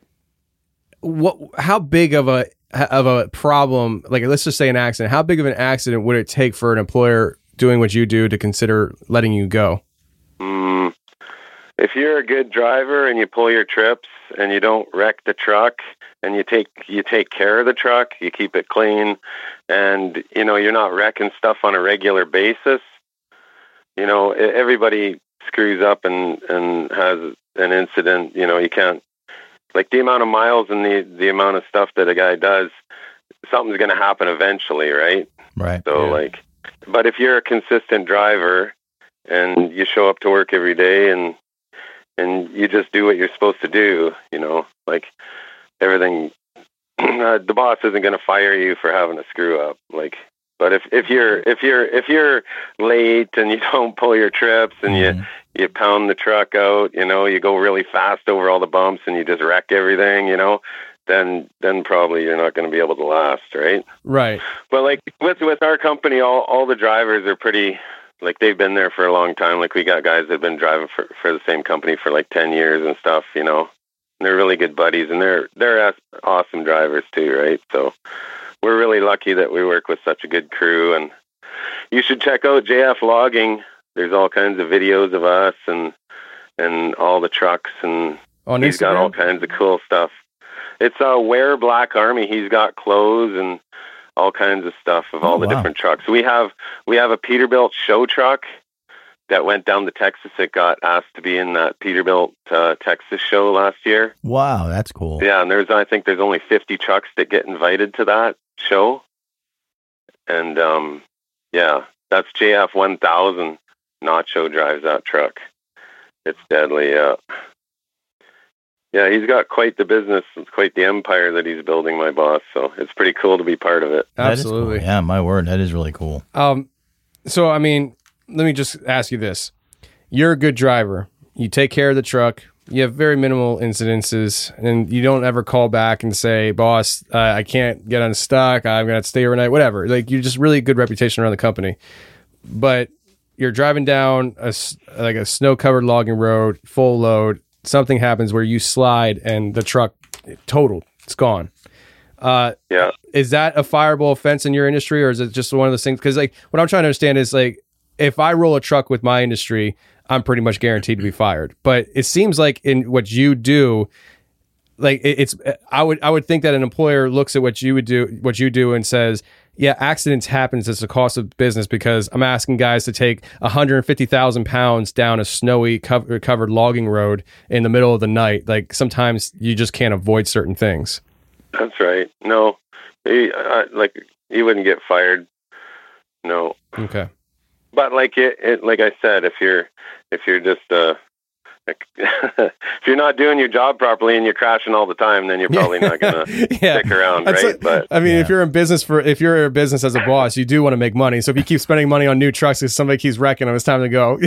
what, how big of a, of a problem, like, let's just say an accident, how big of an accident would it take for an employer doing what you do to consider letting you go? Mm, if you're a good driver and you pull your trips and you don't wreck the truck, and you take you take care of the truck, you keep it clean, and you know you're not wrecking stuff on a regular basis, you know, everybody screws up and and has an incident. You know, you can't, like, the amount of miles and the the amount of stuff that a guy does, something's going to happen eventually, right? Right. So Yeah. like, but if you're a consistent driver and you show up to work every day and and you just do what you're supposed to do, you know, like, everything, uh, the boss isn't going to fire you for having a screw up. Like, but if if you're if you're if you're late and you don't pull your trips and Mhm. you you pound the truck out, you know, you go really fast over all the bumps and you just wreck everything, you know, then then probably you're not going to be able to last, right? Right. But like with with our company, all all the drivers are pretty, like, they've been there for a long time. Like, we got guys that have been driving for for the same company for like ten years and stuff, you know. And they're really good buddies, and they're they're awesome drivers too, right? So we're really lucky that we work with such a good crew. And you should check out J F Logging. There's all kinds of videos of us and and all the trucks, and On he's got Instagram? all kinds of cool stuff. It's uh, Wear Black Army. He's got clothes and all kinds of stuff of all Oh, the wow. different trucks. We have we have a Peterbilt show truck that went down to Texas. It got asked to be in that Peterbilt uh, Texas show last year. Wow, that's cool. Yeah, and there's I think there's only fifty trucks that get invited to that show. And um, yeah, that's J F one thousand. Nacho drives that truck. It's deadly. Yeah, yeah, he's got quite the business. It's quite the empire that he's building, my boss. So it's pretty cool to be part of it. That is cool. Absolutely. Yeah, my word, that is really cool. Um, so, I mean, let me just ask you this. You're a good driver. You take care of the truck. You have very minimal incidences, and you don't ever call back and say, boss, uh, I can't get unstuck. I'm going to stay overnight, whatever. Like, you're just really good reputation around the company. But you're driving down a, s- like a snow-covered logging road, full load. Something happens where you slide and the truck totaled. It's gone. Uh, Yeah. is that a fireable offense in your industry, or is it just one of those things? Because, like, what I'm trying to understand is, like, if I roll a truck with my industry, I'm pretty much guaranteed to be fired. But it seems like in what you do, like, it, it's I would I would think that an employer looks at what you would do, what you do, and says, yeah, accidents happen. It's a cost of business because I'm asking guys to take one hundred fifty thousand pounds down a snowy cover, covered logging road in the middle of the night. Like, sometimes you just can't avoid certain things. That's right. No, he, I, like, he wouldn't get fired. No, Okay. but like it, it, like I said, if you're if you're just uh, like, if you're not doing your job properly and you're crashing all the time, then you're probably not gonna Yeah. stick around, That's right? like- but I mean, Yeah. if you're in business for, if you're in business as a boss, you do want to make money. So if you keep spending money on new trucks because somebody keeps wrecking them, it's time to go.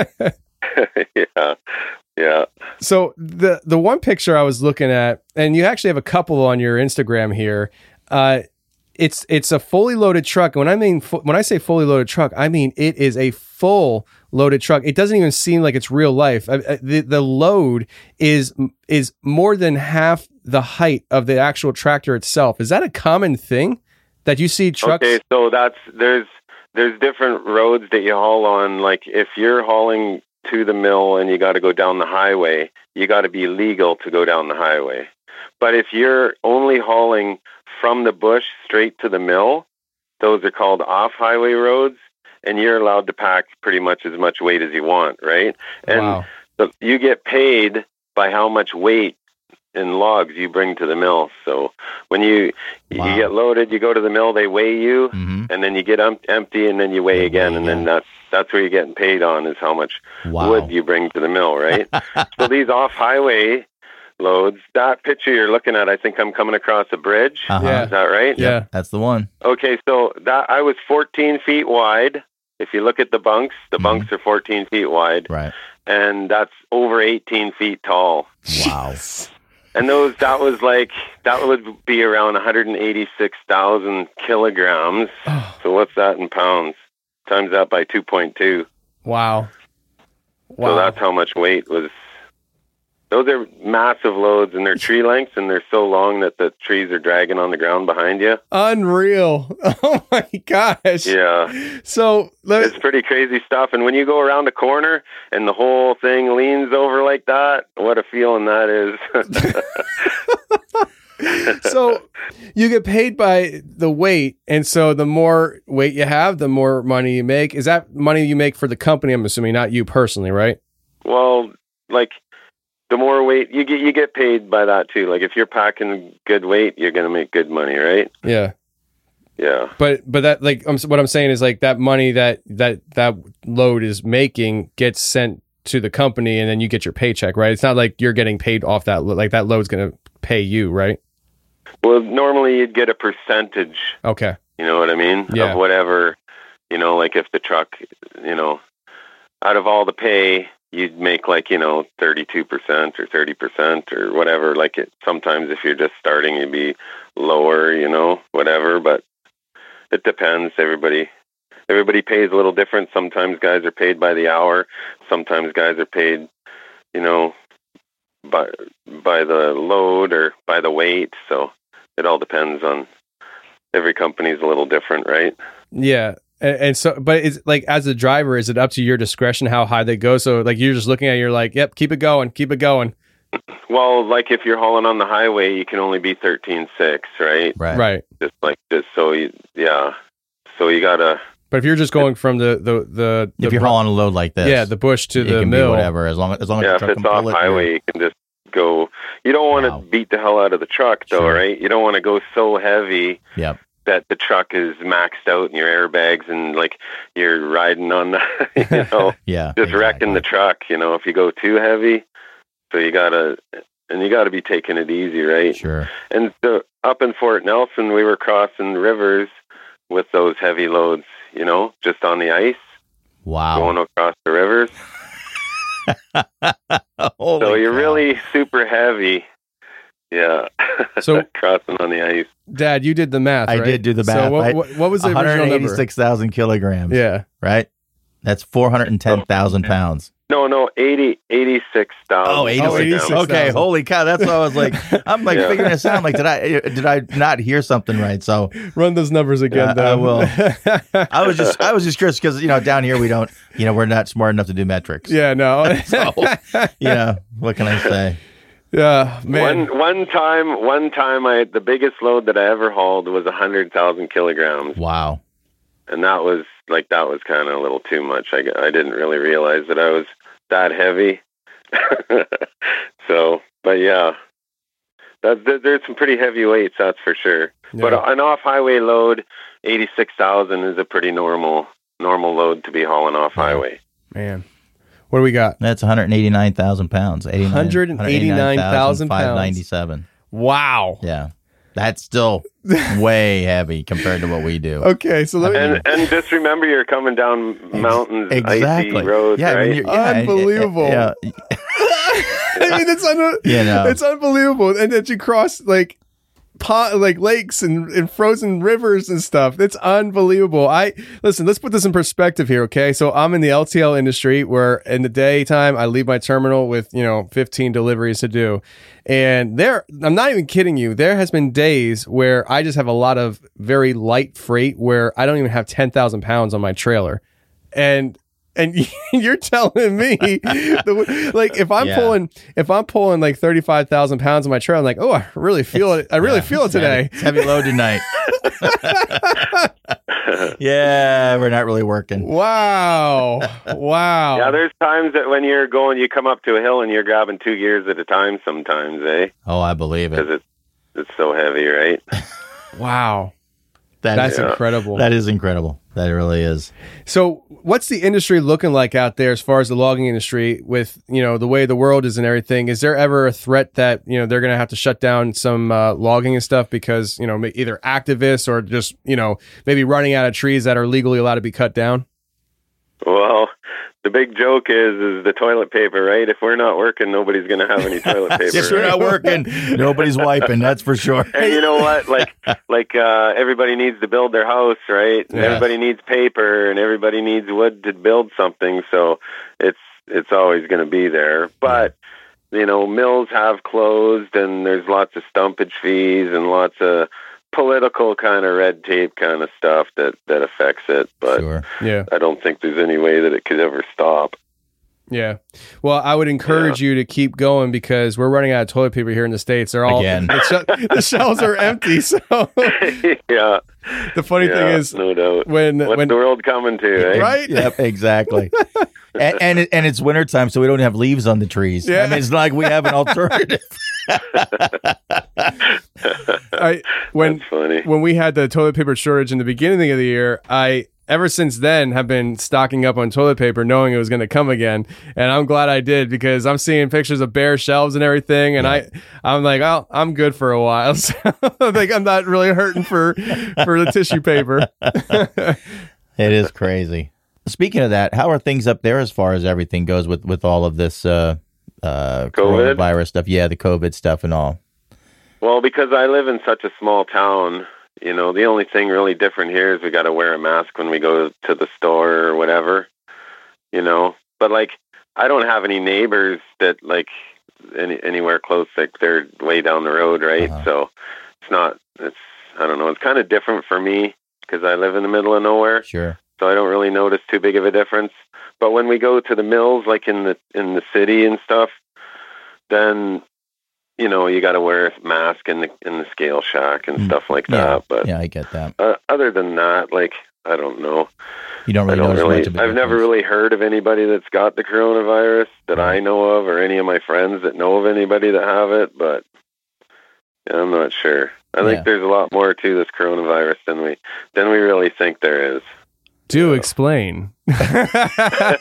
yeah, yeah. So the the one picture I was looking at, and you actually have a couple on your Instagram here. Uh, it's it's a fully loaded truck. When I mean fu- when I say fully loaded truck, I mean it is a full loaded truck. It doesn't even seem like it's real life. I, I, the the load is is more than half the height of the actual tractor itself. Is that a common thing that you see trucks? Okay, so that's there's there's different roads that you haul on. Like if you're hauling to the mill and you got to go down the highway, you got to be legal to go down the highway. But if you're only hauling from the bush straight to the mill, those are called off-highway roads, and you're allowed to pack pretty much as much weight as you want, right? And Wow. the, you get paid by how much weight in logs you bring to the mill. So when you Wow. you get loaded, you go to the mill, they weigh you, Mhm. and then you get um, empty, and then you weigh They again, weigh and then again. that's that's where you're getting paid on is how much Wow. wood you bring to the mill, right? So these off-highway loads, that picture you're looking at, I think I'm coming across a bridge. Uh-huh. Yeah. Is that right? Yeah. That's the one. Okay, so that I was fourteen feet wide. If you look at the bunks, the Mhm. bunks are fourteen feet wide, Right. and that's over eighteen feet tall. Wow. And those, that was like, that would be around one hundred eighty-six thousand kilograms. So what's that in pounds? Times that by two point two. Wow. Wow. So that's how much weight was. Those are massive loads, and they're tree lengths, and they're so long that the trees are dragging on the ground behind you. Unreal. Oh my gosh. Yeah. So let It's pretty crazy stuff. And when you go around a corner and the whole thing leans over like that, what a feeling that is. so you get paid by the weight, and so the more weight you have, the more money you make. Is that money you make for the company? I'm assuming, not you personally, right? Well, like the more weight you get, you get paid by that too. Like if you're packing good weight, you're going to make good money, right? Yeah. Yeah. But but that like I'm, what I'm saying is like that money that that that load is making gets sent to the company, and then you get your paycheck, right? It's not like you're getting paid off that lo- like that load's going to pay you, right? Well, normally you'd get a percentage. Okay. You know what I mean? Yeah. Of whatever, you know, like if the truck, you know, out of all the pay, you'd make like, you know, thirty-two percent or thirty percent or whatever. Like it, sometimes if you're just starting, you'd be lower, you know, whatever, but it depends. Everybody, everybody pays a little different. Sometimes guys are paid by the hour. Sometimes guys are paid, you know, by, by the load or by the weight. So it all depends on, every company's a little different, right? Yeah. And, and so, but it's like, as a driver, is it up to your discretion how high they go? So like, you're just looking at it, you're like, yep, keep it going, keep it going. Well, like if you're hauling on the highway, you can only be thirteen six, right? Right. Right. Just like just so you, yeah. So you gotta. But if you're just going from the, the, the, If the you're hauling a load like this, yeah, the bush to it the can mill, be whatever, as long as, as long as Yeah, the if truck it's can off pull it. highway, you're- you can just go. You don't want Wow. to beat the hell out of the truck, though, Sure. right? You don't want to go so heavy Yep. that the truck is maxed out in your airbags and like you're riding on the, you know, Yeah. just wrecking the truck. You know, if you go too heavy, so you gotta. And you got to be taking it easy, right? Sure. And so up in Fort Nelson, we were crossing rivers with those heavy loads, you know, just on the ice, Wow. going across the rivers. Holy So you're cow. really super heavy. Yeah. So- crossing on the ice. Dad, you did the math, I right? did do the So math. what, I- what, what was the one original hundred number? eighty-six thousand kilograms. Yeah. Right? That's four hundred ten thousand pounds. No, no, eighty, eighty-six thousand. Oh, eighty-six. eighty-six. Okay, holy cow. That's what I was like. I'm like Yeah. figuring this out. I'm like, did I did I not hear something right? So Run those numbers again, Yeah, though. I will. I was just I was just curious because, you know, down here we don't, you know, we're not smart enough to do metrics. Yeah, no. So, you know, what can I say? Yeah, man. One one time, one time, I the biggest load that I ever hauled was a hundred thousand kilograms, Wow. and that was like that was kind of a little too much. I, I didn't really realize that I was that heavy. So, but yeah, that, that, there's some pretty heavy weights, that's for sure. Yeah. But an off-highway load, eighty-six thousand is a pretty normal normal load to be hauling off highway. Man. What do we got? That's one hundred eighty-nine thousand pounds. one hundred eighty-nine thousand pounds. five ninety-seven. Wow. Yeah. That's still way heavy compared to what we do. Okay, so let me. And and just remember, you're coming down mountains, Exactly. icy roads, yeah, I mean, right? you're- yeah, and- Unbelievable. Yeah. I mean, it's un- You know. it's unbelievable, and that you cross like pond, like lakes and, and frozen rivers and stuff. It's unbelievable. I listen, let's put this in perspective here. Okay. So I'm in the L T L industry where in the daytime, I leave my terminal with, you know, fifteen deliveries to do. And there, I'm not even kidding you. There has been days where I just have a lot of very light freight where I don't even have ten thousand pounds on my trailer. And And you're telling me, the, like, if I'm yeah. pulling, if I'm pulling like thirty-five thousand pounds on my trailer, I'm like, oh, I really feel it. I really yeah, feel it today. Heavy, heavy load tonight. Yeah, we're not really working. Wow. Wow. Yeah, there's times that when you're going, you come up to a hill and you're grabbing two gears at a time sometimes, eh? Oh, I believe it. Because it's, it's so heavy, right? Wow. That That's is, incredible. That is incredible. That really is. So what's the industry looking like out there as far as the logging industry with, you know, the way the world is and everything? Is there ever a threat that, you know, they're going to have to shut down some uh, logging and stuff because, you know, either activists or just, you know, maybe running out of trees that are legally allowed to be cut down? Well, the big joke is is the toilet paper, right? If we're not working, nobody's going to have any toilet paper. If we're not working, nobody's wiping, that's for sure. And you know what? Like, like uh, everybody needs to build their house, right? Yeah. Everybody needs paper, and everybody needs wood to build something. So it's it's always going to be there. But you know, mills have closed, and there's lots of stumpage fees and lots of political kind of red tape kind of stuff that, that affects it. But sure. yeah. I don't think there's any way that it could ever stop. Yeah. Well, I would encourage yeah. you to keep going because we're running out of toilet paper here in the States. They're all, Again. The, sh- the shelves are empty. So yeah. The funny yeah, thing is, no doubt. when, What's when the world coming to, eh? Right? Yep, exactly. and, and, it, and it's wintertime, so we don't have leaves on the trees. Yeah. I mean, it's not like we have an alternative. I when That's funny. when we had the toilet paper shortage in the beginning of the year, I ever since then have been stocking up on toilet paper, knowing it was going to come again, and I'm glad I did because I'm seeing pictures of bare shelves and everything, and yeah. I I'm like, oh, I'm good for a while. So like I'm not really hurting for for the tissue paper. It is crazy. Speaking of that, how are things up there as far as everything goes with with all of this uh, uh, coronavirus stuff? Yeah, the COVID stuff and all. Well, because I live in such a small town, you know, the only thing really different here is we got to wear a mask when we go to the store or whatever, you know. But, like, I don't have any neighbors that, like, any, anywhere close, like, they're way down the road, right? Uh-huh. So it's not, it's, I don't know, it's kind of different for me because I live in the middle of nowhere. Sure. So I don't really notice too big of a difference. But when we go to the mills, like in the in the city and stuff, then you know you got to wear a mask in the in the scale shack and mm. stuff like yeah. that. But yeah, I get that. Uh, other than that, like I don't know. You don't really. I don't notice really. much of a I've never really heard of anybody that's got the coronavirus that right. I know of, or any of my friends that know of anybody that have it. But yeah, I'm not sure. I think yeah. there's a lot more to this coronavirus than we than we really think there is. Do explain. I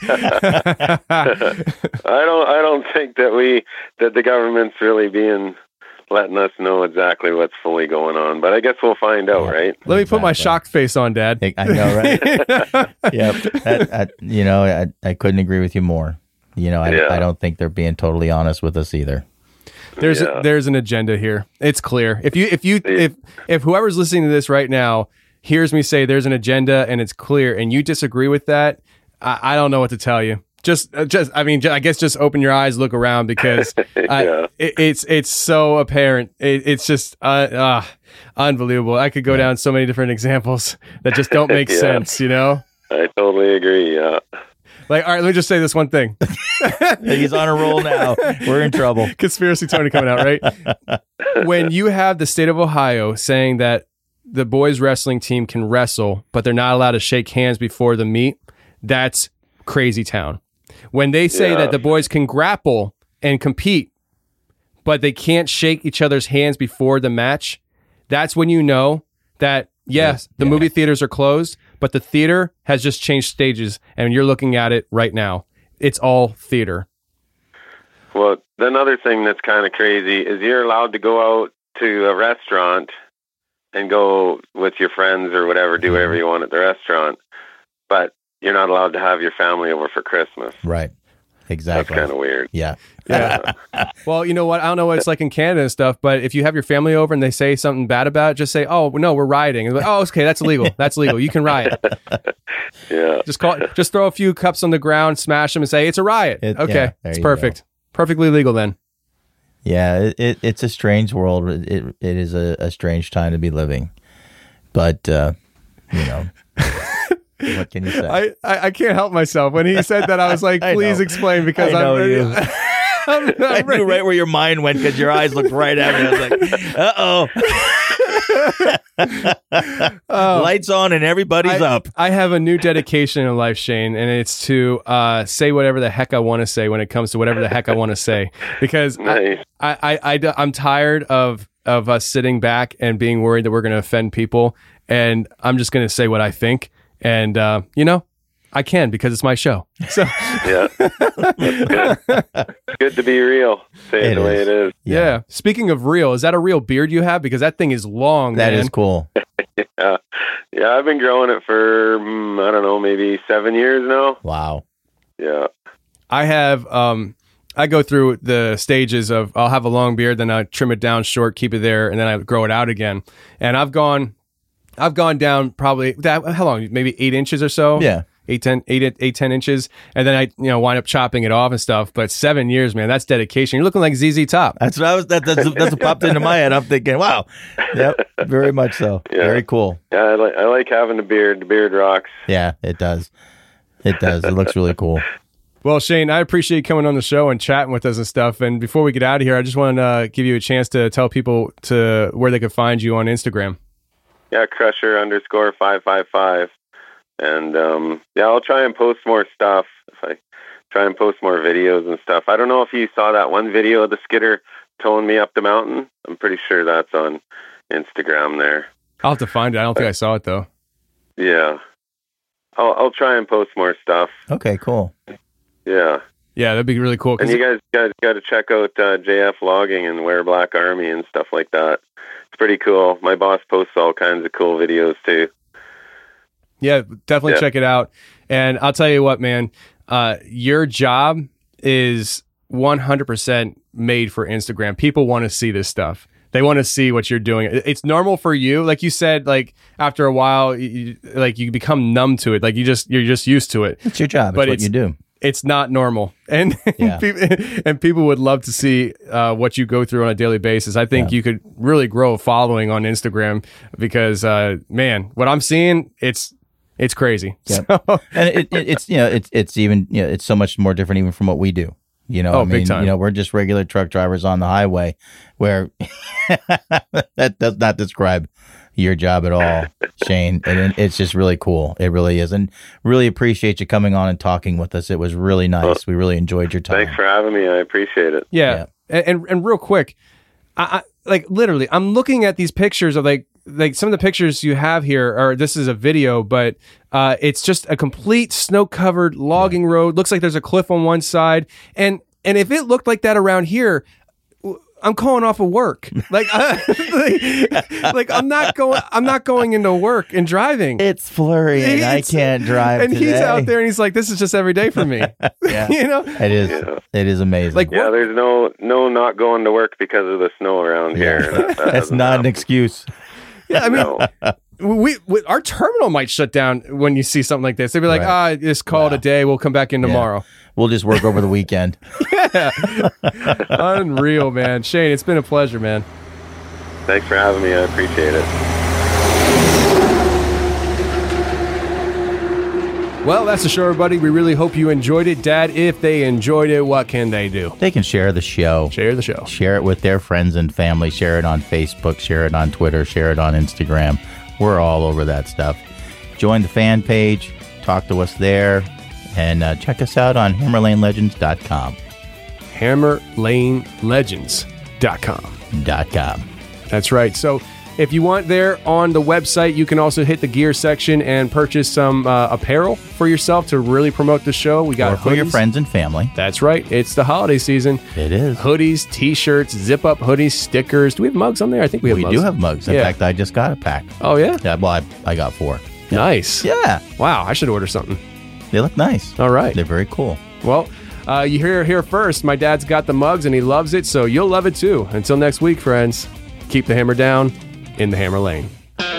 don't. I don't think that we that the government's really being letting us know exactly what's fully going on. But I guess we'll find out, yeah, right? Let me exactly. put my shocked face on, Dad. I know, right? Yep. That, I, you know, I, I couldn't agree with you more. You know, I, yeah. I don't think they're being totally honest with us either. There's yeah. a, there's an agenda here. It's clear. If you if you if if whoever's listening to this right now hears me say there's an agenda and it's clear, and you disagree with that, I, I don't know what to tell you. Just, just, I mean, I guess just open your eyes, look around, because yeah. I, it, it's it's so apparent. It, it's just uh, uh, unbelievable. I could go yeah. down so many different examples that just don't make yeah. sense. You know? I totally agree. Yeah. Like, all right, let me just say this one thing. He's on a roll now. We're in trouble. Conspiracy Tony coming out, right? When you have the state of Ohio saying that the boys wrestling team can wrestle, but they're not allowed to shake hands before the meet, that's crazy town. When they say yeah. that the boys can grapple and compete, but they can't shake each other's hands before the match, that's when you know that, yes, the yeah. movie theaters are closed, but the theater has just changed stages, and you're looking at it right now. It's all theater. Well, another thing that's kind of crazy is you're allowed to go out to a restaurant and go with your friends or whatever, do whatever you want at the restaurant, but you're not allowed to have your family over for Christmas. Right. exactly. That's kind of weird. Yeah. Yeah. Well, you know what? I don't know what it's like in Canada and stuff, but if you have your family over and they say something bad about it, just say, "Oh no, we're rioting." And they're like, "Oh, okay, that's illegal. That's illegal. You can riot." Yeah. Just call. Just throw a few cups on the ground, smash them, and say it's a riot. It- okay, yeah, there it's you perfect. Perfectly legal then. Yeah, it, it, it's a strange world. It it, it is a, a strange time to be living, but uh, you know, what can you say? I, I I can't help myself when he said that. I was like, I please know. explain because I know I'm ready. you. I'm, I'm I ready. knew right where your mind went because your eyes looked right at me. I was like, "Uh oh, Oh. lights on and everybody's I, up." I have a new dedication in life, Shane, and it's to uh, say whatever the heck I want to say when it comes to whatever the heck I want to say. Because Nice. I, I, I, I, I'm tired of, of us sitting back and being worried that we're going to offend people. And I'm just going to say what I think. And, uh, you know, I can because it's my show. So, Yeah. That's good. It's good to be real. Say it, It the way is. it is. yeah. Speaking of real, is that a real beard you have? Because that thing is long, That man. is cool. Yeah. Yeah, I've been growing it for, mm, I don't know, maybe seven years now. Wow. Yeah. I have, um, I go through the stages of I'll have a long beard, then I trim it down short, keep it there, and then I grow it out again. And I've gone, I've gone down probably that how long? Maybe eight inches or so. Yeah. Eight, ten, eight, eight, ten inches, and then I, you know, wind up chopping it off and stuff. But seven years, man, that's dedication. You're looking like Z Z Top. That's what I was. That, that's that's what popped into my head. I'm thinking, wow. Yep. Very much so. Yeah. Very cool. Yeah, I like I like having the beard. The beard rocks. Yeah, it does. It does. It looks really cool. Well, Shane, I appreciate you coming on the show and chatting with us and stuff. And before we get out of here, I just want to uh, give you a chance to tell people to where they could find you on Instagram. Yeah, Crusher underscore five five five. And um, yeah, I'll try and post more stuff. If I try and post more videos and stuff. I don't know if you saw that one video of the skidder towing me up the mountain. I'm pretty sure that's on Instagram there. I'll have to find it. I don't think I saw it though. Yeah, I'll I'll try and post more stuff. Okay, cool. Yeah, Yeah, that'd be really cool. 'cause and you guys guys got to check out uh, J F Logging and Wear Black Army and stuff like that. It's pretty cool. My boss posts all kinds of cool videos too. Yeah, definitely Yeah. check it out. And I'll tell you what, man, uh, your job is one hundred percent made for Instagram. People want to see this stuff. They want to see what you're doing. It- It's normal for you. Like you said, like after a while, you, like you become numb to it. Like you just, you're just used to it. It's your job. It's But what it's- you do. It's not normal. And, Yeah. people, and people would love to see uh, what you go through on a daily basis. I think Yeah. you could really grow a following on Instagram because, uh, man, what I'm seeing, it's, it's crazy. Yep. So, And it, it, it's you know it's it's even you know it's so much more different even from what we do. You know, Oh, I mean, big time. you know, we're just regular truck drivers on the highway, where that does not describe your job at all, Shane. And it, it's just really cool. It really is, and really appreciate you coming on and talking with us. It was really nice. We really enjoyed your time. Thanks for having me. I appreciate it. yeah. And, and, and real quick, I, I like literally, I'm looking at these pictures of like, like some of the pictures you have here are, this is a video, but uh, it's just a complete snow covered logging road. Looks like there's a cliff on one side. And, and if it looked like that around here, w- I'm calling off of work. Like, uh, like, like I'm not going, I'm not going into work and driving. It's flurry, and I It's- can't drive and today. he's out there and he's like, this is just every day for me. Yeah. You know? It is. Yeah. It is amazing. Like, Yeah, what- there's no no not going to work because of the snow around here. Yeah. That- that That's doesn't not an happen. excuse. Yeah, I mean, No. we, we our terminal might shut down when you see something like this. They'd be like, Right. ah, just call it a Wow. day. We'll come back in Yeah. tomorrow. We'll just work over the weekend. Unreal, man. Shane, it's been a pleasure, man. Thanks for having me. I appreciate it. Well, that's the show, everybody. We really hope you enjoyed it. Dad, if they enjoyed it, what can they do? They can share the show. Share the show. Share it with their friends and family. Share it on Facebook. Share it on Twitter. Share it on Instagram. We're all over that stuff. Join the fan page. Talk to us there. And uh, check us out on hammer lane legends dot com. hammer lane legends dot com. Dot com. That's right. So if you want there on the website, you can also hit the gear section and purchase some uh, apparel for yourself to really promote the show. We got Or for your hoodies. friends and family. That's right. It's the holiday season. It is. Hoodies, t-shirts, zip-up hoodies, stickers. Do we have mugs on there? I think we have We mugs. do have mugs. In Yeah. fact, I just got a pack. Oh, yeah? Yeah, well, I, I got four. Nice. Yeah. Wow, I should order something. They look nice. All right. They're very cool. Well, Uh, you hear it here first. My dad's got the mugs and he loves it, so you'll love it too. Until next week, friends, keep the hammer down in the hammer lane.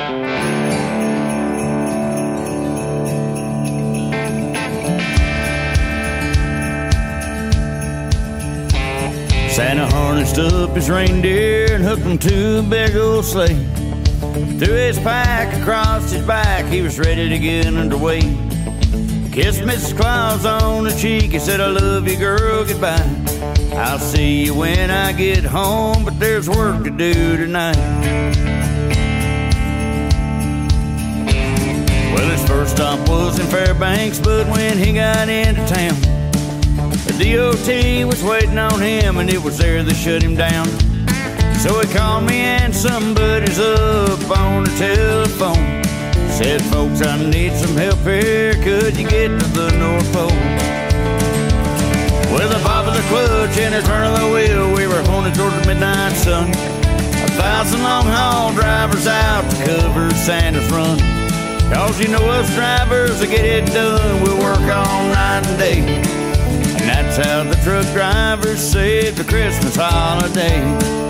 Santa harnessed up his reindeer and hooked him to a big old sleigh. Threw his pack across his back, he was ready to get underway. Kissed Missus Claus on the cheek, he said, I love you, girl, goodbye. I'll see you when I get home, but there's work to do tonight. Well, his first stop was in Fairbanks, but when he got into town, the D O T was waiting on him, and it was there that shut him down. So he called me and some buddies up on the telephone. Said, folks, I need some help here, could you get to the North Pole? With a pop of the clutch and a turn of the wheel, we were honing toward the midnight sun. A thousand long-haul drivers out to cover Santa's run. Cause you know us drivers, to get it done, we'll work all night and day. And that's how the truck drivers saved the Christmas holiday.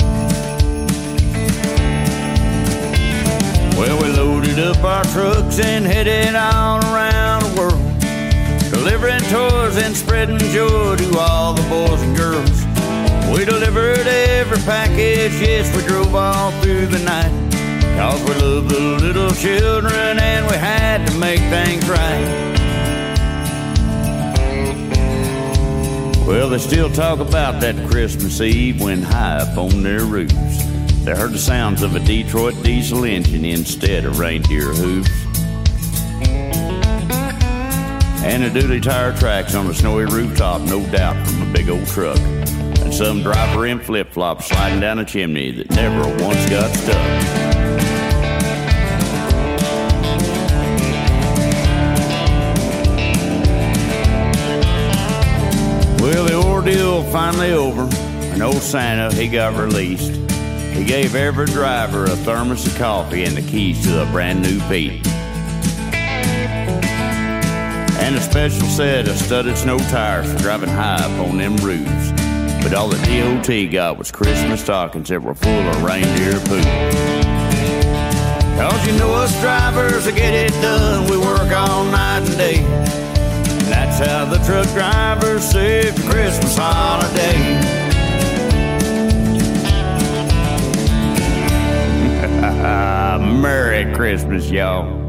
Well, we loaded up our trucks and headed all around the world, delivering toys and spreading joy to all the boys and girls. We delivered every package, yes, we drove all through the night. Cause we love the little children and we had to make things right. Well, they still talk about that Christmas Eve when high up on their roofs they heard the sounds of a Detroit diesel engine instead of reindeer hooves. And a duty tire tracks on a snowy rooftop, no doubt from a big old truck. And some driver in flip-flops sliding down a chimney that never once got stuck. Well, the ordeal finally over, and old Santa, he got released. He gave every driver a thermos of coffee and the keys to a brand new Pete. And a special set of studded snow tires for driving high up on them roofs. But all the D O T got was Christmas stockings that were full of reindeer poop. Cause you know us drivers, to get it done, we work all night and day. And that's how the truck drivers saved the Christmas holiday. Merry Christmas, y'all.